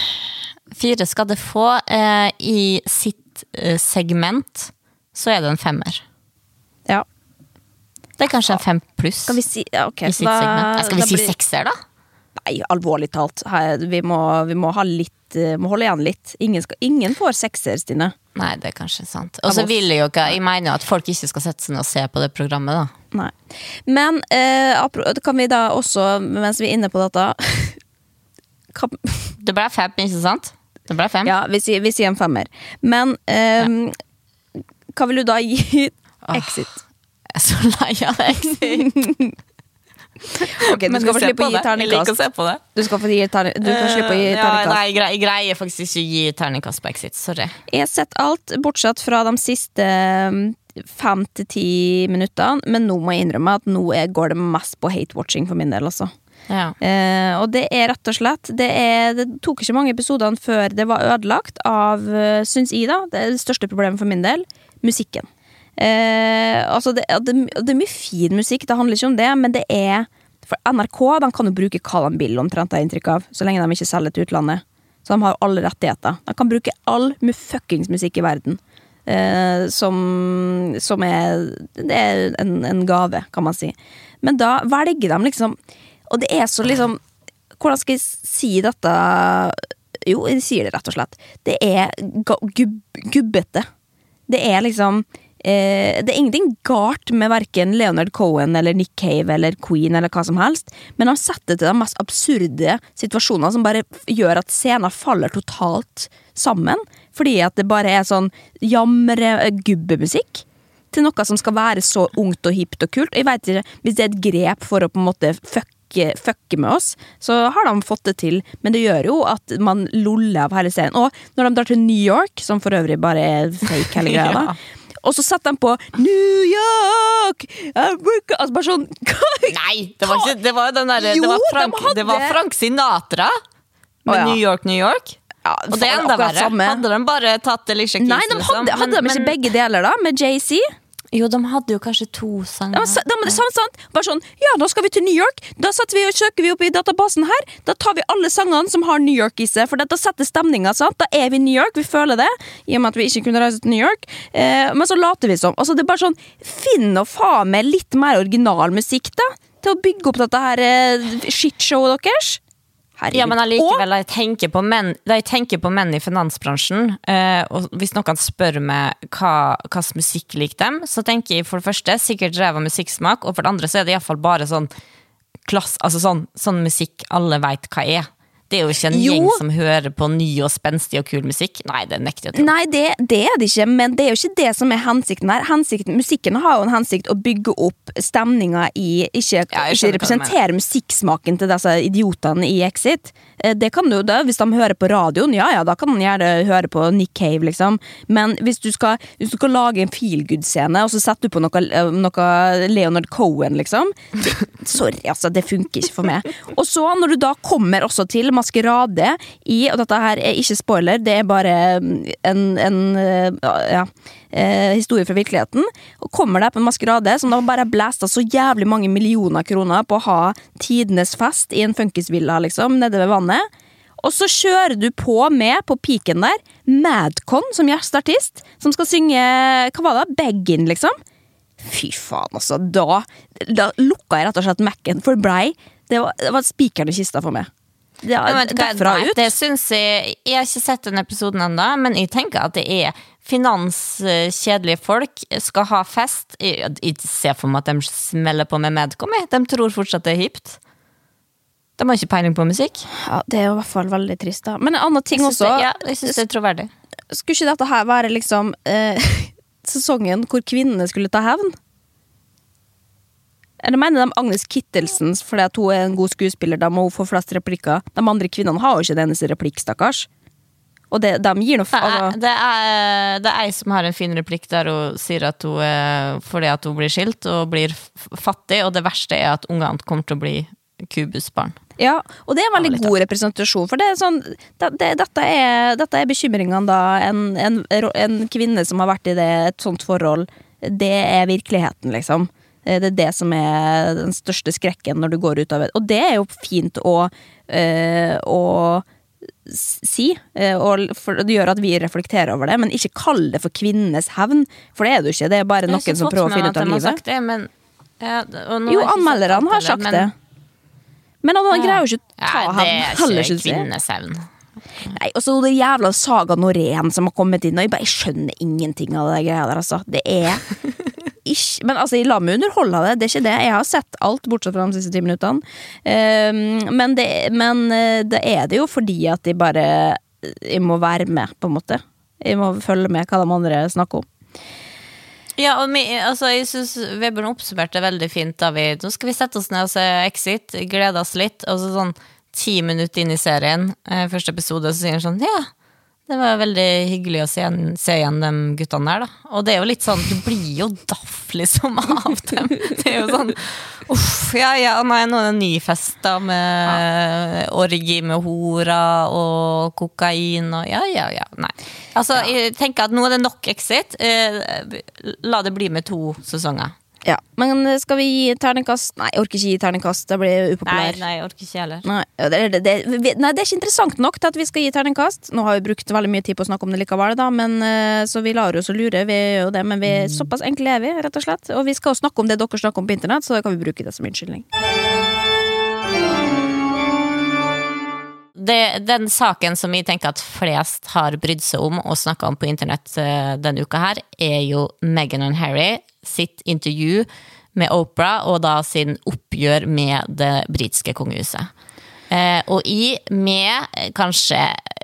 4 skal det få. I sitt segment så er det en 5-er. Ja. Det er kanskje en 5 pluss. Skal vi si, i sitt segment. Skal vi si 6-er da? Nei, alvorlig talt. Vi må ha litt, må holde igjen litt. Ingen får 6-er, Stine. Nei, det er kanskje sant. Og så vil jeg jo ikke, jeg mener jo at folk ikke skal sette seg ned og se på det programmet da. Nei. Men kan vi da også, mens vi er inne på dette Det ble 5, ikke sant? Det ble 5. Ja, vi sier en 5. Men hva vil du da gi Exit? Jeg er så lei av Exit. Ok, du skal få slippe å gi terningkast. Jeg liker å se på det. Du skal få slippe å gi terningkast. Nei, jeg greier faktisk ikke å gi terningkast på Exit, sorry. Jeg har sett alt, bortsett fra de siste 5 til 10 minuttene, men nå må jeg innrømme at nå går det mest på hate-watching for min del, altså. Ja. Og det rett og slett det tok ikke mange episodene før det var ødelagt av, synes jeg da, det største problemet for min del, musikken. Altså det mye fin musikk, det handler ikke om det, men det for NRK, de kan jo bruke hva de vil omtrent, det inntrykk av, så lenge de ikke selger til utlandet, så de har jo alle rettigheter, de kan bruke all fuckings musikk i verden, som det en gave, kan man si, men da velger de liksom, og det så liksom, hvordan skal jeg si dette, jo, jeg sier det rett og slett, det gubbete, det liksom det ingenting galt med hverken Leonard Cohen eller Nick Cave eller Queen eller hva som helst, men han setter til de mest absurde situasjoner som bare gjør at scenen faller totalt sammen, fordi at det bare sånn jamre-gubbemusikk til noe som skal være så ungt og hipt og kult. Jeg vet ikke, hvis det et grep for å på en måte fucke med oss, så har de fått det til, men det gjør jo at man loller av hele serien. Og når de drar til New York, som for øvrig bare fake hele greia da, og så satt de på New York, altså bare sånn nei, det var ikke, det var jo den der jo, det var Frank Sinatra med New York ja, og det enda verre, hadde de bare tatt Alicia Keys? Nei, hadde de ikke begge deler da, med Jay-Z? Jo, de hadde jo kanskje 2 sanger. Sant. Bare sånn, ja, da skal vi til New York. Da søker vi opp i databasen her. Da tar vi alle sangene som har New York i seg, for da setter stemninga, sant? Da vi i New York, vi føler det, i og med at vi ikke kunne reise til New York. Men så later vi som. Altså, det bare sånn, finn og faen med litt mer original musikk, da, til å bygge opp dette her shitshowet deres. Herregud. Ja, men allikevel, jeg tenker på menn i finansbransjen, og hvis noen spør meg hva musikk liker dem, så tenker jeg for det første sikkert drev av musikksmak, og for det andre så det i hvert fall bare sånn sånn musikk alle vet hva Det jo ikke en gjeng som hører på ny og spenstig og kul musikk. Nei, det nekter jeg til. Nei, det det ikke, men det jo ikke det som hensikten her. Musikken har jo en hensikt å bygge opp stemninga i, ikke representere musikksmaken til disse idiotene i Exit. Det kan du da, hvis de hører på radioen, ja, da kan de gjerne høre på Nick Cave, liksom. Men hvis du skal lage en feel-good-scene, og så setter du på noe Leonard Cohen, liksom. Sorry, altså, det funker ikke for meg. Og så, når du da kommer også til maskerade i, og dette her ikke spoiler, det bare historie fra virkeligheten, og kommer der på en maskerade som da bare blæsta så jævlig mange millioner kroner på å ha tidenes fest i en funkisvilla, liksom, nede ved vannet, og så kjører du på piken der, Madcon som gjestartist, som skal synge, hva var det, Beggin, liksom. Fy faen, altså, da lukka jeg rett og slett Mac-en, for det var spikeren i kista for meg. Det synes jeg har ikke sett den episoden enda, men jeg tenker at det finanskjedelige folk skal ha fest. Jeg ser for meg at de smeller på med Madcom. De tror fortsatt det hipt. De har ikke peiling på musikk. Ja, det jo i hvert fall veldig trist da. Men en annen ting også, jeg synes det troverdig. Skulle ikke dette her være liksom sesongen hvor kvinnene skulle ta hevn? Eller mener de Agnes Kittelsen fordi at hun en god skuespiller, da må hun få flest replikker. De andre kvinnerne har jo ikke det eneste replikk, stakkars. Og de gir noe... Det jeg som har en fin replikk der hun sier at hun fordi at hun blir skilt og blir fattig, og det verste at ungene kommer til å bli kubusbarn. Ja, og det veldig god representasjon, for det sånn, dette bekymringene da, en kvinne som har vært i et sånt forhold, det virkeligheten, liksom. Det det som den største skrekken når du går ut av det. Og det jo fint å si, for det gjør at vi reflekterer over det, men ikke kall det for kvinnenes hevn, for det det jo ikke. Det bare noen som prøver å finne ut av livet. Det, men, jo, anmelderne har sagt det. Men han greier jo ikke ta hevn. Det ikke kvinnenes hevn. Nei, og så det jævla Saga Norén som har kommet inn, og jeg skjønner ingenting av det greia der, altså. Det ikke, men altså, jeg la meg underholde det ikke det, jeg har sett alt bortsett fra de siste 10 minuttene, men det det jo fordi at de bare jeg må være med, på en måte. Jeg må følge med hva de andre snakker om. Ja, og jeg synes Vebjørn oppsummerte veldig fint da nå skal vi sette oss ned og se Exit, glede oss litt, og så sånn 10 minutter inn i serien, første episode, så sier han sånn, ja, det var veldig hyggelig å se igjen de guttene der da, og det jo litt sånn, du blir jo daff liksom av dem, det jo sånn, nei, nå det en ny fest da, med orgi med hora og kokain og nei. Altså, jeg tenker at nå det nok Exit, la det bli med 2 sesonger. Ja, men skal vi gi terningkast? Nei, jeg orker ikke gi terningkast, det blir upopulær. Nei, jeg orker ikke heller. Nei, det er ikke interessant nok til at vi skal gi terningkast. Nå har vi brukt veldig mye tid på å snakke om det likevel da, men så vi lar oss å lure, vi gjør jo det, men vi såpass enkle vi, rett og slett. Og vi skal jo snakke om det dere snakker om på internett, så da kan vi bruke det som unnskyldning. Den saken som jeg tenker at flest har brydd seg om og snakket om på internett denne uka her, jo Meghan og Harry sitt intervju med Oprah, og da sin oppgjør med det britiske kongehuset. Og med kanskje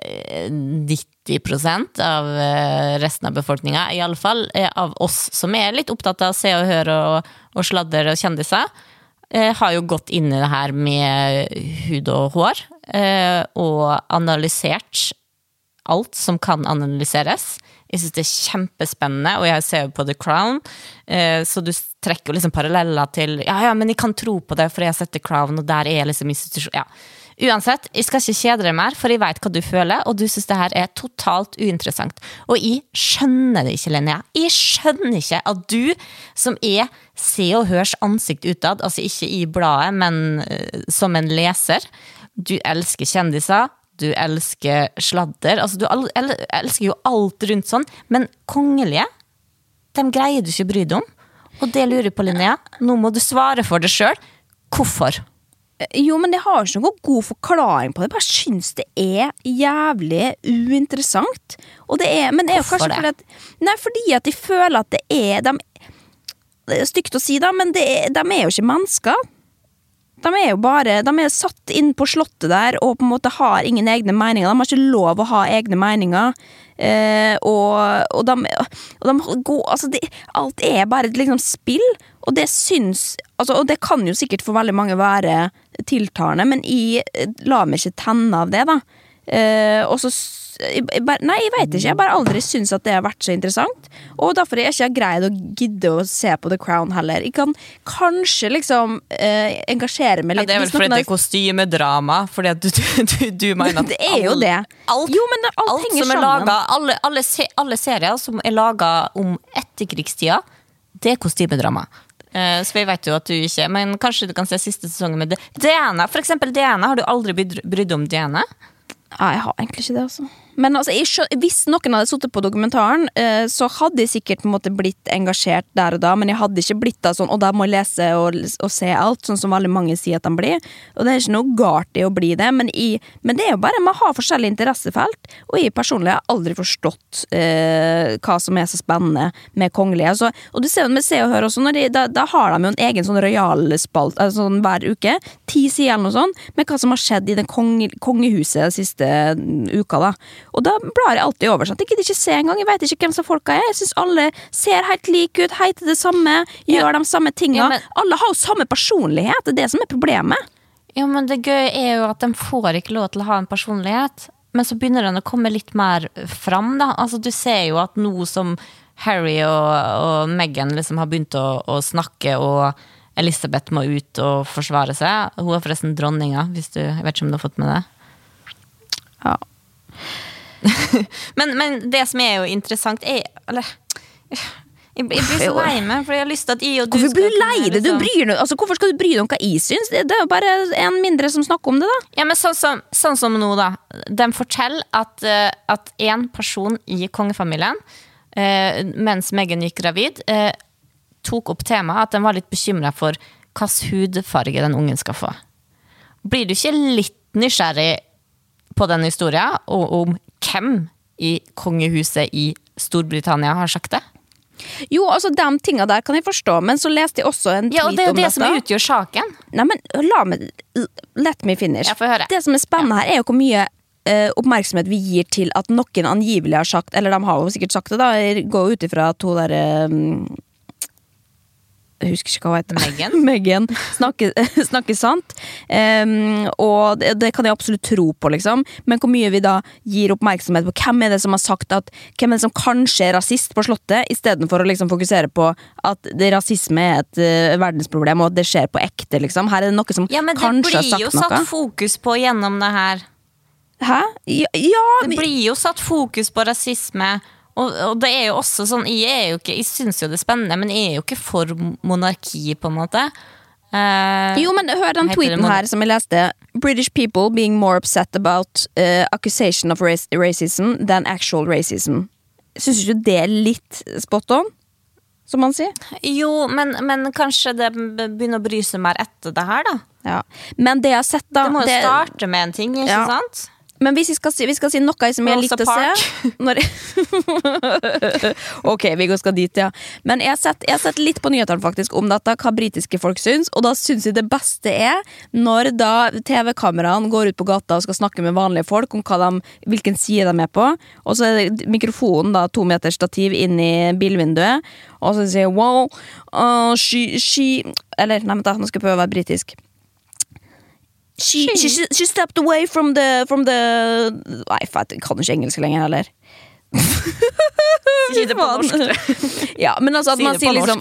90% av resten av befolkningen, i alle fall av oss som litt opptatt av å se og høre og sladder og kjendiser, har jo gått inn i det her med hud og hår, og analysert alt som kan analyseres. Jeg synes det kjempespennende, og jeg ser jo på The Crown, så du trekker jo liksom paralleller til, men jeg kan tro på det, for jeg har sett The Crown, og der liksom institusjon, Uansett, jeg skal ikke kjede deg mer, for jeg vet hva du føler, og du synes det her totalt uinteressant. Og jeg skjønner det ikke, Linnea. Jeg skjønner ikke at du, som se og hørs ansikt utad, altså ikke i bladet, men som en leser, du elsker kjendiser, du elsker sladder, altså du elsker jo alt rundt sånn, men kongelige, dem greier du ikke bry deg om, og det lurer jeg på, Linnea. Nå må du svare for det selv. Hvorfor? Jo, men jeg har ikke noen god forklaring på det. Jeg bare synes det jævlig uinteressant. Og det men det jo kanskje fordi at, fordi at de føler at det det stygt å si da, men de jo ikke mennesker. De jo bare, de satt inn på slottet der og på en måte har ingen egne meninger. De har ikke lov å ha egne meninger. Og de går, altså alt bare liksom spill, og det syns, altså, og det kan jo sikkert for veldig mange være tiltalende, men jeg lar meg ikke tenne av det da. Og så jeg vet ikke, jeg bare aldri synes at det har vært så interessant, og derfor jeg ikke greid å gidde å se på The Crown heller. Jeg kan kanskje liksom engasjere meg litt. Det vel fordi det kostymedrama, fordi at du mener at det jo det. Alt som laget, alle serier som laget om etterkrigstida, det kostymedrama. Så vi vet jo at du ikke, men kanskje du kan se siste sesongen med Diana, for eksempel Diana, har du aldri brydd om Diana? Nei, jeg har egentlig ikke det, altså. Men altså, hvis noen hadde suttet på dokumentaren, så hadde jeg sikkert på en måte blitt engasjert der og da, men jeg hadde ikke blitt da sånn, og da må jeg lese og se alt, sånn som veldig mange sier at de blir. Og det ikke noe galt i å bli det, men det jo bare, man har forskjellige interessefelt, og jeg personlig har aldri forstått hva som så spennende med kongelige. Altså, og du ser med Se og Hør også, da har de jo en egen sånn royalspalt, altså sånn hver uke, 10 sider eller noe sånt, med hva som har skjedd i den kongehuset siste uka da. Og da blar jeg alltid over, sånn. Jeg gidder ikke se en gang, jeg vet ikke hvem som folka jeg synes alle ser helt like ut, heter det samme, gjør de samme tingene. Alle har jo samme personlighet, det det som problemet. Ja, men det gøy jo at de får ikke lov til å ha en personlighet, men så begynner den å komme litt mer fram da. Altså, du ser jo at nå som Harry og Meghan liksom har begynt å snakke, og Elisabeth må ut og forsvare seg. Hun forresten dronninga, hvis jeg vet ikke om du har fått med det. Ja. men det som jo interessant eller jeg blir så lei meg, for jeg har lyst til at jeg og du hvorfor blir du lei det? Du bryr deg, altså hvorfor skal du bry deg om hva jeg synes? Det jo bare en mindre som snakker om det da. Ja, men sånn som nå da, de forteller at en person i kongefamilien mens Meghan gikk gravid tok opp temaet at de var litt bekymret for hvilken hudfarge den ungen skal få. Blir du ikke litt nysgjerrig på den historien, og om hvem i kongehuset i Storbritannia har sagt det? Jo, altså de tingene der kan jeg forstå, men så leste jeg også en tweet om dette. Ja, og det som utgjør saken. Nei, men let me finish. Jeg får høre. Det som spennende her jo hvor mye oppmerksomhet vi gir til at noen angivelig har sagt, eller de har jo sikkert sagt det da, gå ut ifra to der jeg husker ikke hva det heter. Meghan snakker sant. Og det kan jeg absolutt tro på, liksom. Men hvor mye vi da gir oppmerksomhet på hvem det som har sagt at hvem det som kanskje rasist på slottet, I stedet for å liksom fokusere på at rasisme et verdensproblem, og at det skjer på ekte, liksom. Her det noe som kanskje har sagt noe. Ja, men det blir jo satt fokus på gjennom det her. Hæ? Ja, det blir jo satt fokus på rasisme. Og det jo også sånn, jeg synes jo det spennende, men jeg jo ikke for monarki på en måte. Jo, men hør den tweeten her som jeg leste. British people being more upset about accusation of racism than actual racism. Synes du det litt spot on? Som man sier? Jo, men kanskje det begynner å bry seg mer etter det her da. Ja, men det jeg har sett da... Det må jo starte med en ting, ikke sant? Men hvis vi skal si noe som jeg likte å se når Ok, vi skal dit, ja. Men jeg har sett litt på nyhetene faktisk om dette, hva britiske folk syns. Og da syns jeg det beste når da TV-kameraene går ut på gata og skal snakke med vanlige folk om hvilken side de på. Og så det mikrofonen da, 2 meter stativ inn I bilvinduet. Og så sier wow, she Eller, nei, men da, nå skal jeg prøve å være britisk. She stepped away from the Nei, jeg kan ikke engelsk lenger heller. Si det på norsk. Ja, men altså at man sier liksom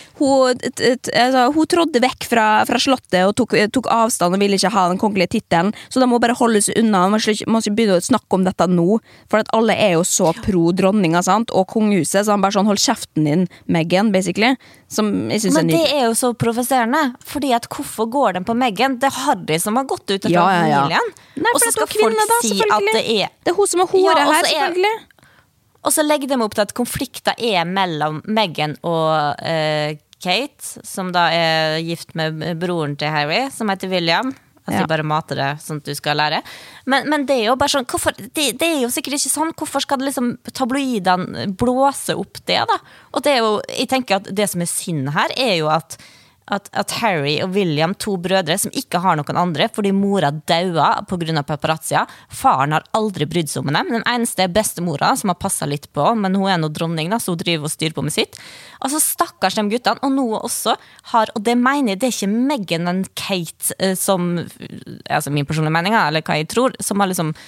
hun trådde vekk fra slottet og tok avstand og ville ikke ha den kongelige titelen, så de må bare holde seg unna. Man må ikke begynne å snakke om dette nå, for at alle jo så pro dronninga, sant? Og kongehuset, så han bare sånn, hold kjeften din, Meghan, basically. Som jeg synes men det jo så provoserende, fordi at hvorfor går den på Meghan? Det Harry som har gått ut etter familien. Nei, og så skal folk si at det hun som hodet her, selvfølgelig. Og så legger de opp til at konflikter mellom Meghan og Kate, som da gift med broren til Harry, som heter William. Altså jeg bare mater det sånn at du skal lære. Men det jo bare sånn, det jo sikkert ikke sånn, hvorfor skal det liksom tabloidene blåse opp det da? Og det jo, jeg tenker at det som synd her jo at Harry og William, 2 brødre som ikke har noen andre, fordi mora døde på grunn av paparazzia. Faren har aldri brydd seg om dem. Den eneste bestemora som har passet litt på, men hun noe dronning da, så hun driver og styrer på med sitt. Altså stakkars de guttene, og noe også har, og det mener jeg, det ikke Meghan og Kate som, altså min personlige mening, eller hva jeg tror, som har liksom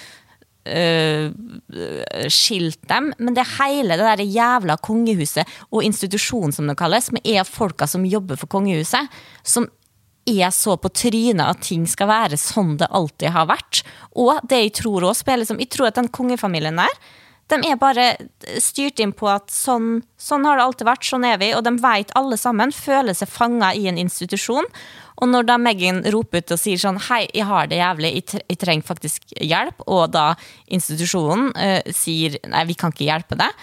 skilt dem, men det hele det der jævla kongehuset og institusjonen som det kalles, som folka som jobber for kongehuset, som så på trynet at ting skal være sånn det alltid har vært, og det jeg tror også liksom, jeg tror at den kongefamilien der, de bare styrt inn på at sånn har det alltid vært, sånn vi, og de vet alle sammen, føler seg fanget I en institusjon, og når da Meghan roper ut og sier sånn, hei, jeg har det jævlig, jeg trenger faktisk hjelp, og da institusjonen sier, nei, vi kan ikke hjelpe deg,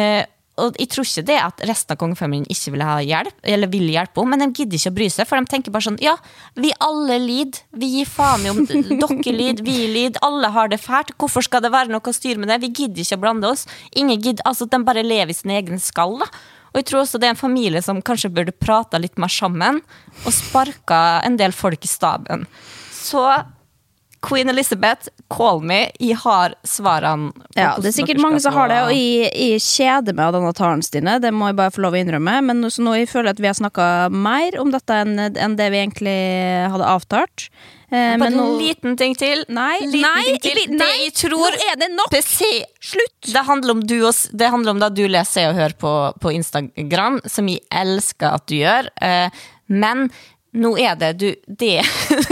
og jeg tror ikke det at resten av kongefamilien ikke vil ha hjelp, eller vil hjelpe henne, men de gidder ikke å bry seg, for de tenker bare sånn, ja, vi alle lider, vi gir faen om dere lider, vi lider, alle har det fælt, hvorfor skal det være noe å styre med det, vi gidder ikke å blande oss, ingen gidder, altså de bare lever I sin egen skall da, og jeg tror også det en familie som kanskje burde prate litt mer sammen, og sparka en del folk I staben. Så Queen Elizabeth, call me, jeg har svarene. Ja, det sikkert mange som har det, og jeg kjeder meg av denne talen Stine, det må jeg bare få lov å innrømme, men så nå jeg føler at vi har snakket mer om dette enn det vi egentlig hadde avtalt. Men en liten ting til. Nei, jeg tror det nok. Slutt. Det handler om da du leser Se og Hør på Instagram, som jeg elsker at du gjør, men nå det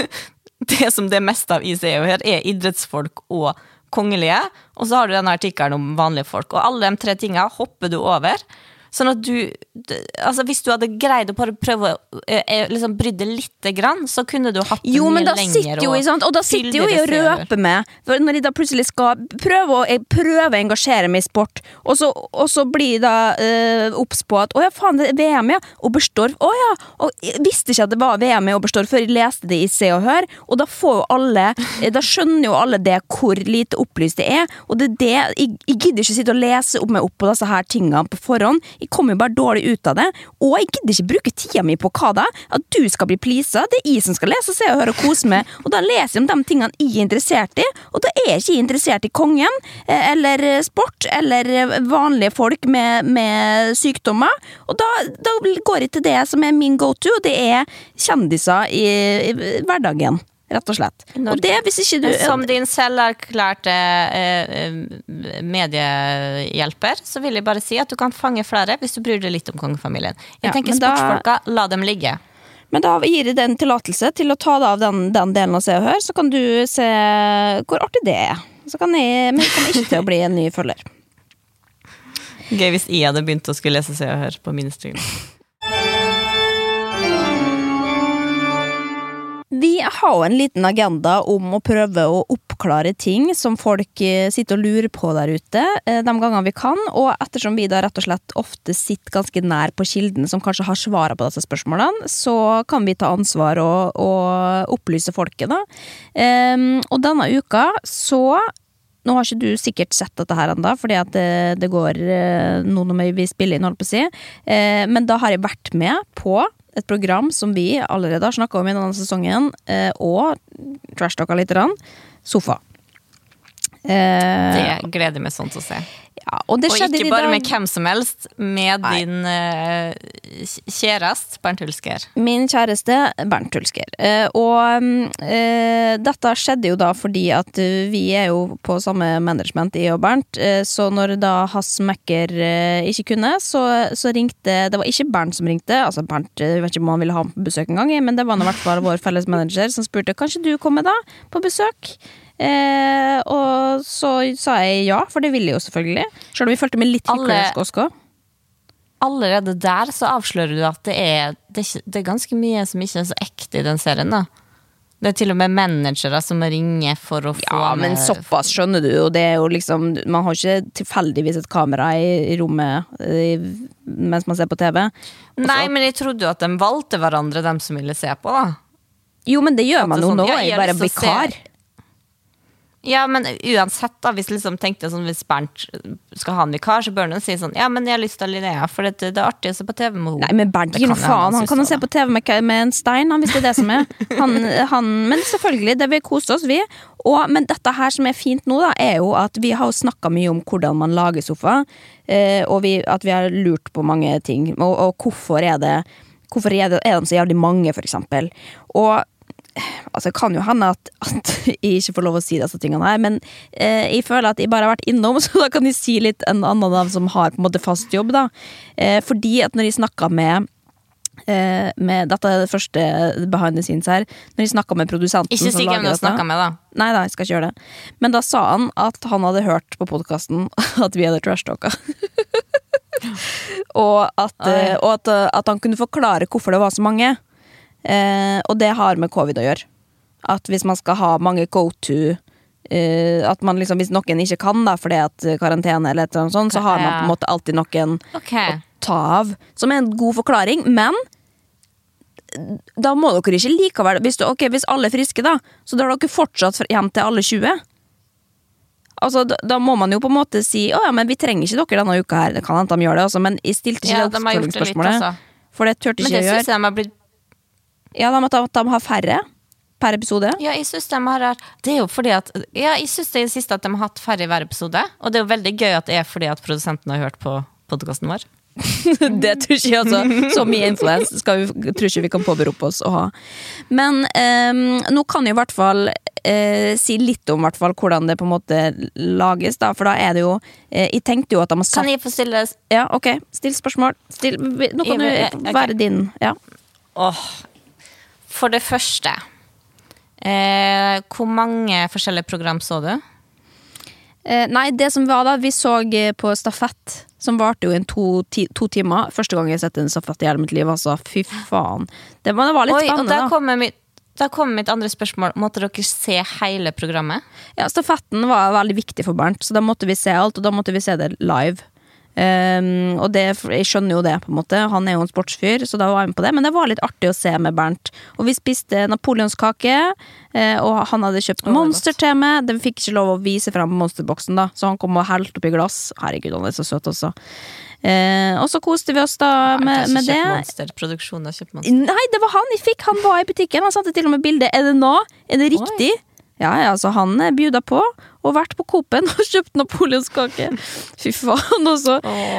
det som det meste av I Se og Hør idrettsfolk og kongelige, og så har du denne artikkelen om vanlige folk, og alle de 3 tingene hopper du over, sånn at altså hvis du hadde greid å bare prøve å liksom brydde litt grann, så kunne du hatt det mye lenger og da sitter jo jeg og røper med, for når jeg da plutselig skal prøve å engasjere meg I sport, og så blir da opps på at, åja faen, det VM ja, Oberstdorf, åja, og jeg visste ikke at det var VM I Oberstdorf før jeg leste det I Se og Hør, og da får jo alle, da skjønner jo alle det hvor lite opplyst det og det jeg gidder ikke sitte og lese meg opp på disse her tingene på forhånd. Jeg kommer jo bare dårlig ut av det, og jeg gidder ikke bruke tida mi på hva da, at du skal bli pleaset, det jeg som skal lese, se og høre og kose med, og da leser jeg om de tingene jeg er interessert i, og da er jeg ikke interessert i kongen, eller sport, eller vanlige folk med sykdommer, og da går jeg til det som er min go-to, og det er kjendiser i hverdagen. Rett og slett. Og det, hvis ikke du... Som din selverklærte mediehjelper, så vil jeg bare si at du kan fange flere hvis du bryr deg litt om kongefamilien. Jeg tenker sportsfolka, la dem ligge. Men da gir jeg den tillatelse til å ta det av den delen av Se og Hør, så kan du se hvor artig det er. Så kan jeg, men jeg kommer ikke til å bli en ny følger. Gøy hvis jeg hadde begynt å skulle lese Se og Hør på min stream. Vi har jo en liten agenda om å prøve å oppklare ting som folk sitter og lurer på der ute, de gangene vi kan, og ettersom vi da rett og slett ofte sitter ganske nær på kilden som kanskje har svaret på disse spørsmålene, så kan vi ta ansvar og opplyse folket da. Og denne uka så... Nå har ikke du sikkert sett dette her enda, fordi at det går nå når vi spiller inn, holdt på å si. Men da har jeg vært med på et program som vi allerede har snakket om i denne sesongen, og trash-talket litt rann, Sofa. Det gleder meg sånn til å se. Ja, og ikke bare med hvem som helst, med din kjæreste Bernt Hulsker. Min kjæreste Bernt Hulsker. Dette skjedde jo da fordi at vi er jo på samme management, jeg og Bernt, så når da Hass Mekker ikke kunne, så ringte, det var ikke Bernt som ringte, altså Bernt, jeg vet ikke om han ville ha på besøk en gang, men det var i hvert fall vår felles manager som spurte, kanskje du kommer da på besøk? Og så sa jeg ja, for det ville jeg jo selvfølgelig. Selv om vi følte meg litt hyklersk også. Allerede der så avslører du at det er ganske mye som ikke er så ekte i den serien da. Det er til og med managere som ringer for å få... Ja, men såpass skjønner du, og det er jo liksom, man har ikke tilfeldigvis et kamera i rommet mens man ser på TV. Nei, men jeg trodde jo at de valgte hverandre, dem som ville se på da. Jo, men det gjør man jo nå, jeg bare vikar. Ja, men uansett da, hvis liksom tenkte sånn, hvis Bernt skal ha en vikar, så bør han si sånn, ja, men jeg har lyst til Linnea, for det er artig å se på TV med henne. Nei, men Bernt, ikke noe faen, han kan jo se på TV med en stein, hvis det er det som er. Men selvfølgelig, det vil kose oss vi, men dette her som er fint nå da, er jo at vi har snakket mye om hvordan man lager sofa, og at vi har lurt på mange ting, og hvorfor er de så jævlig mange, for eksempel. Og altså, det kan jo hende at jeg ikke får lov å si disse tingene her, men jeg føler at jeg bare har vært innom, så da kan jeg si litt en annen av dem som har på en måte fast jobb da. Fordi at når jeg snakket med dette er det første behind the scenes her, når jeg snakket med produsenten ikke si hvem du snakket med da. Nei, jeg skal ikke gjøre det. Men da sa han at han hadde hørt på podcasten at vi hadde trash-talket. og at han kunne forklare hvorfor det var så mange. Og det har med covid å gjøre. At hvis man skal ha mange go-to, at man liksom, hvis noen ikke kan da, fordi at karantene eller et eller annet sånt, så har man på en måte alltid noen å ta av, som er en god forklaring, men da må dere ikke likevel, hvis alle er friske da, så drar dere fortsatt hjem til alle 20. Altså, da må man jo på en måte si, ja, men vi trenger ikke dere denne uka her, det kan hende de gjør det også, men jeg stilte ikke det oppfølgingsspørsmålet, for det tørte ikke å gjøre. Men det synes jeg de har blitt... Ja, de har færre per episode. Ja, jeg synes de har... Det er jo fordi at... Ja, jeg synes det er siste at de har hatt færre i hver episode. Og det er jo veldig gøy at det er fordi at produsenten har hørt på podcasten vår. Det tror ikke jeg altså. Så mye influens tror ikke vi kan påberope oss å ha. Men nå kan jeg i hvert fall si litt om hvert fall hvordan det på en måte lages da, for da er det jo jeg tenkte jo at de har satt... Kan jeg få stille... Ja, ok. Still spørsmål. Nå kan du være din. Ja. For det første, hvor mange forskjellige program så du? Nei, det som var da, vi så på stafett, som varte jo i 2 timer. Første gang jeg sett en stafett i hele mitt liv, altså, fy faen. Det var litt spennende da. Da kommer mitt andre spørsmål, måtte dere se hele programmet? Ja, stafetten var veldig viktig for Bernt, så da måtte vi se alt, og da måtte vi se det live. Og jeg skjønner jo det på en måte. Han jo en sportsfyr, så da var jeg med på det. Men det var litt artig å se med Bernt. Og vi spiste napoleonskake, og han hadde kjøpt monster til meg. Den fikk ikke lov å vise frem monsterboksen da, så han kom og helte opp i glass. Herregud, han så søt også. Og så koste vi oss da med det. Monsterproduksjon har kjøpt monster. Nei, det var han jeg fikk. Han var i butikken. Han satte til og med bildet. Det nå? Det riktig? Ja, så han bjuda på og vært på Coop-en og kjøpt napoleonskake. Fy faen også.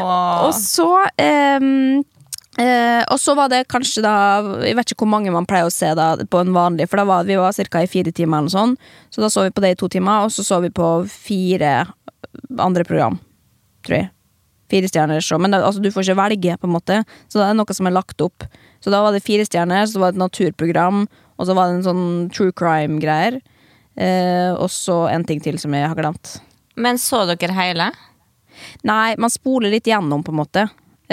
Og så var det kanskje da, jeg vet ikke hvor mange man pleier å se da på en vanlig, for da vi var cirka i 4 timer eller sånn, så da så vi på det i 2 timer, og så vi på 4 andre program, tror jeg. 4 stjerner så, men altså, du får ikke velge på en måte, så det noe som lagt opp. Så da var det 4 stjerner, så var det et naturprogram, og så var det en sånn true crime-greier, og så en ting til som jeg har glemt. Men så dere hele? Nei, man spoler litt gjennom på en måte.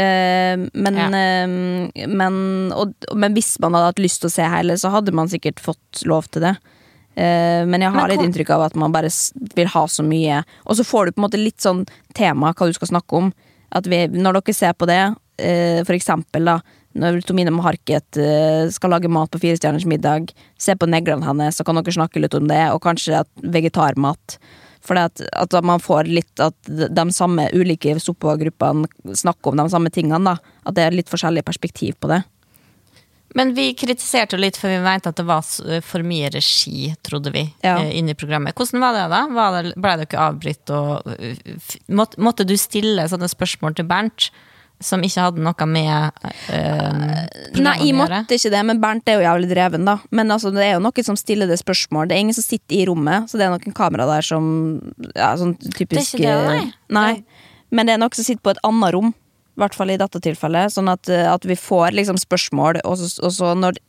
Men hvis man hadde hatt lyst til å se hele, så hadde man sikkert fått lov til det. Men jeg har litt inntrykk av at man bare vil ha så mye. Og så får du på en måte litt sånn tema hva du skal snakke om. At når dere ser på det, for eksempel da, når Tomine Maharket skal lage mat på 4 stjerners middag, se på neglene hennes, så kan dere snakke litt om det, og kanskje vegetarmat. For at man får litt at de samme ulike soppegruppene snakker om de samme tingene da. At det litt forskjellig perspektiv på det. Men vi kritiserte litt, for vi mente at det var for mye regi, trodde vi, inne i programmet. Hvordan var det da? Ble dere avbrytt, og måtte du stille sånne spørsmål til Bernt, som ikke hadde noe med Nei, jeg måtte ikke det, men Bernt jo jævlig dreven da. Men altså, det jo noen som stiller det spørsmål. Det ingen som sitter i rommet, så det noen kamera der som sånn typisk det ikke det, nei. Men det noen som sitter på et annet rom, i hvert fall i dette tilfellet, sånn at vi får liksom spørsmål, og så når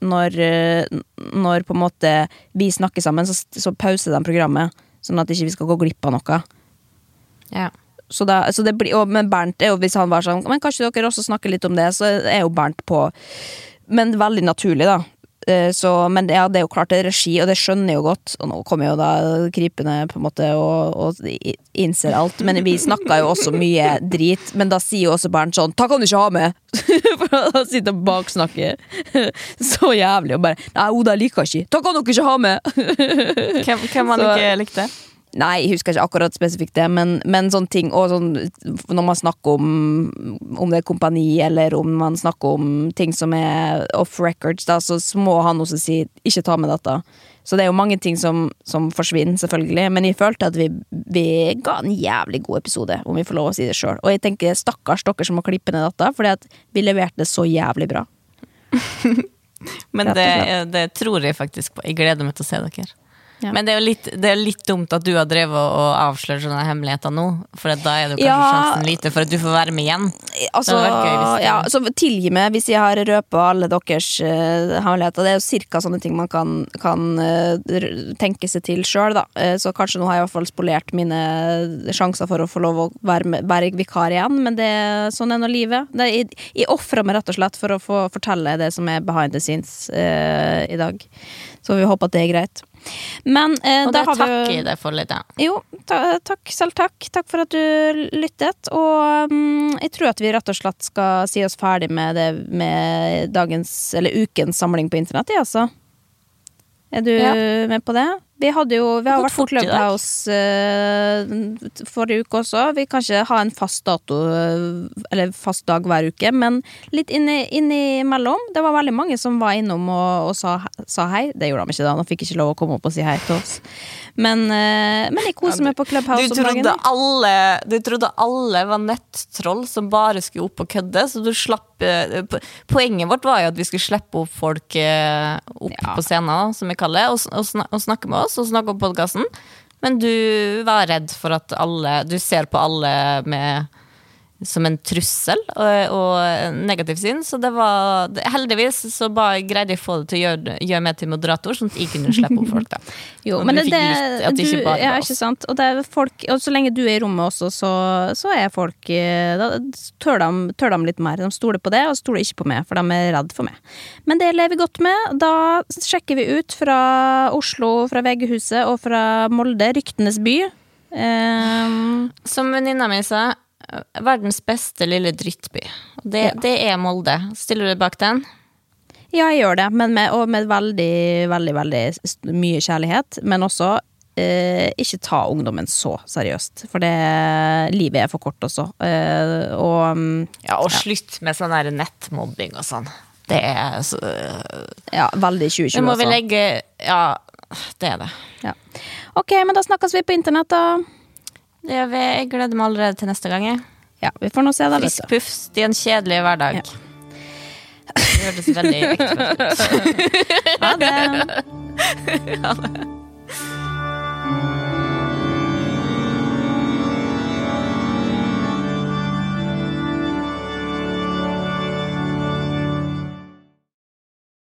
på en måte vi snakker sammen, så pauser de programmet, sånn at ikke vi skal gå glipp av noe. Ja. Så det blir, men Bernt jo, hvis han var sånn, men kanskje dere også snakker litt om det, så jo Bernt på, men veldig naturlig da. Men det jo klart det regi, og det skjønner jeg jo godt, og nå kommer jo da krypene på en måte og innser alt, men vi snakker jo også mye drit, men da sier jo også Bernt sånn, ta kan du ikke ha med, for da sitter han baksnakker så jævlig, og bare, nei, Oda liker ikke, ta kan du ikke ha med. Hvem han ikke likte? Nei, jeg husker ikke akkurat spesifikt det, men sånne ting, og sånn, når man snakker om det kompani, eller om man snakker om ting som off records, da, så må han også si, ikke ta med dette. Så det jo mange ting som forsvinner, selvfølgelig, men jeg følte at vi ga en jævlig god episode, om vi får lov å si det selv. Og jeg tenker, stakkars dere som må klippe ned dette, fordi at vi leverte det så jævlig bra. Men det tror jeg faktisk på. Jeg gleder meg til å se dere. Ja. Men det jo litt dumt at du har drevet og avslørt sånne hemmeligheter nå, for da det jo kanskje sjansen lite for at du får være med igjen. Altså, så tilgi meg hvis jeg har røpet alle deres hemmeligheter. Det jo cirka sånne ting man kan tenke seg til selv da. Så kanskje nå har jeg i hvert fall spolert mine sjanser for å få lov å være vikar igjen, men sånn nå livet. Jeg offrer meg rett og slett for å få fortelle det som behind the scenes i dag. Så vi håper at det greit. Men og det takker jeg deg for litt, ja. Jo, takk, selv takk. Takk for at du lyttet. Og jeg tror at vi rett og slett skal si oss ferdig med det, med ukens samling på internett, altså. Du med på det? Vi har vært på Clubhouse forrige uke også. Vi kan ikke ha en fast dato eller fast dag hver uke, men litt innimellom. Det var veldig mange som var innom og sa hei. Det gjorde de ikke da, de fikk ikke lov å komme opp og si hei til oss. Men jeg koser meg på Clubhouse om dagen. Du trodde alle var nettroll som bare skulle opp og kødde, så du slapp. Poenget vårt var jo at vi skulle slippe opp folk opp på scenen, som vi kaller det, og snakke med oss og snakke om podcasten. Men du var redd for at du ser på alle som en trussel og negativ syn, så det var heldigvis så bare greide jeg å få det til å gjøre meg til moderator, sånn at jeg kunne slippe opp folk da. Jo, men ikke sant, og det folk, og så lenge du i rommet også, så folk da tør de litt mer, de stoler på det og stoler ikke på meg, for de redd for meg, men det lever vi godt med. Da sjekker vi ut fra Oslo, fra VG-huset og fra Molde, ryktenes by, som venninna mi sa, verdens beste lille drittby. Det Molde. Stiller du bak den? Ja, jeg gjør det, men med veldig, veldig, veldig mye kjærlighet, men også ikke ta ungdommen så seriøst, for livet for kort også. Og slutt med sånn der nettmobbing og sånn. Det så... Ja, veldig 2020 også. Må vi legge... Ja, det det. Ja. Ok, men da snakkes vi på internett da. Jeg gleder meg allerede til neste gang. Ja, vi får nå se det. Frisk puffs i en kjedelig hverdag. Ja. Det hørtes veldig ekte ut. Ha det. Ha det.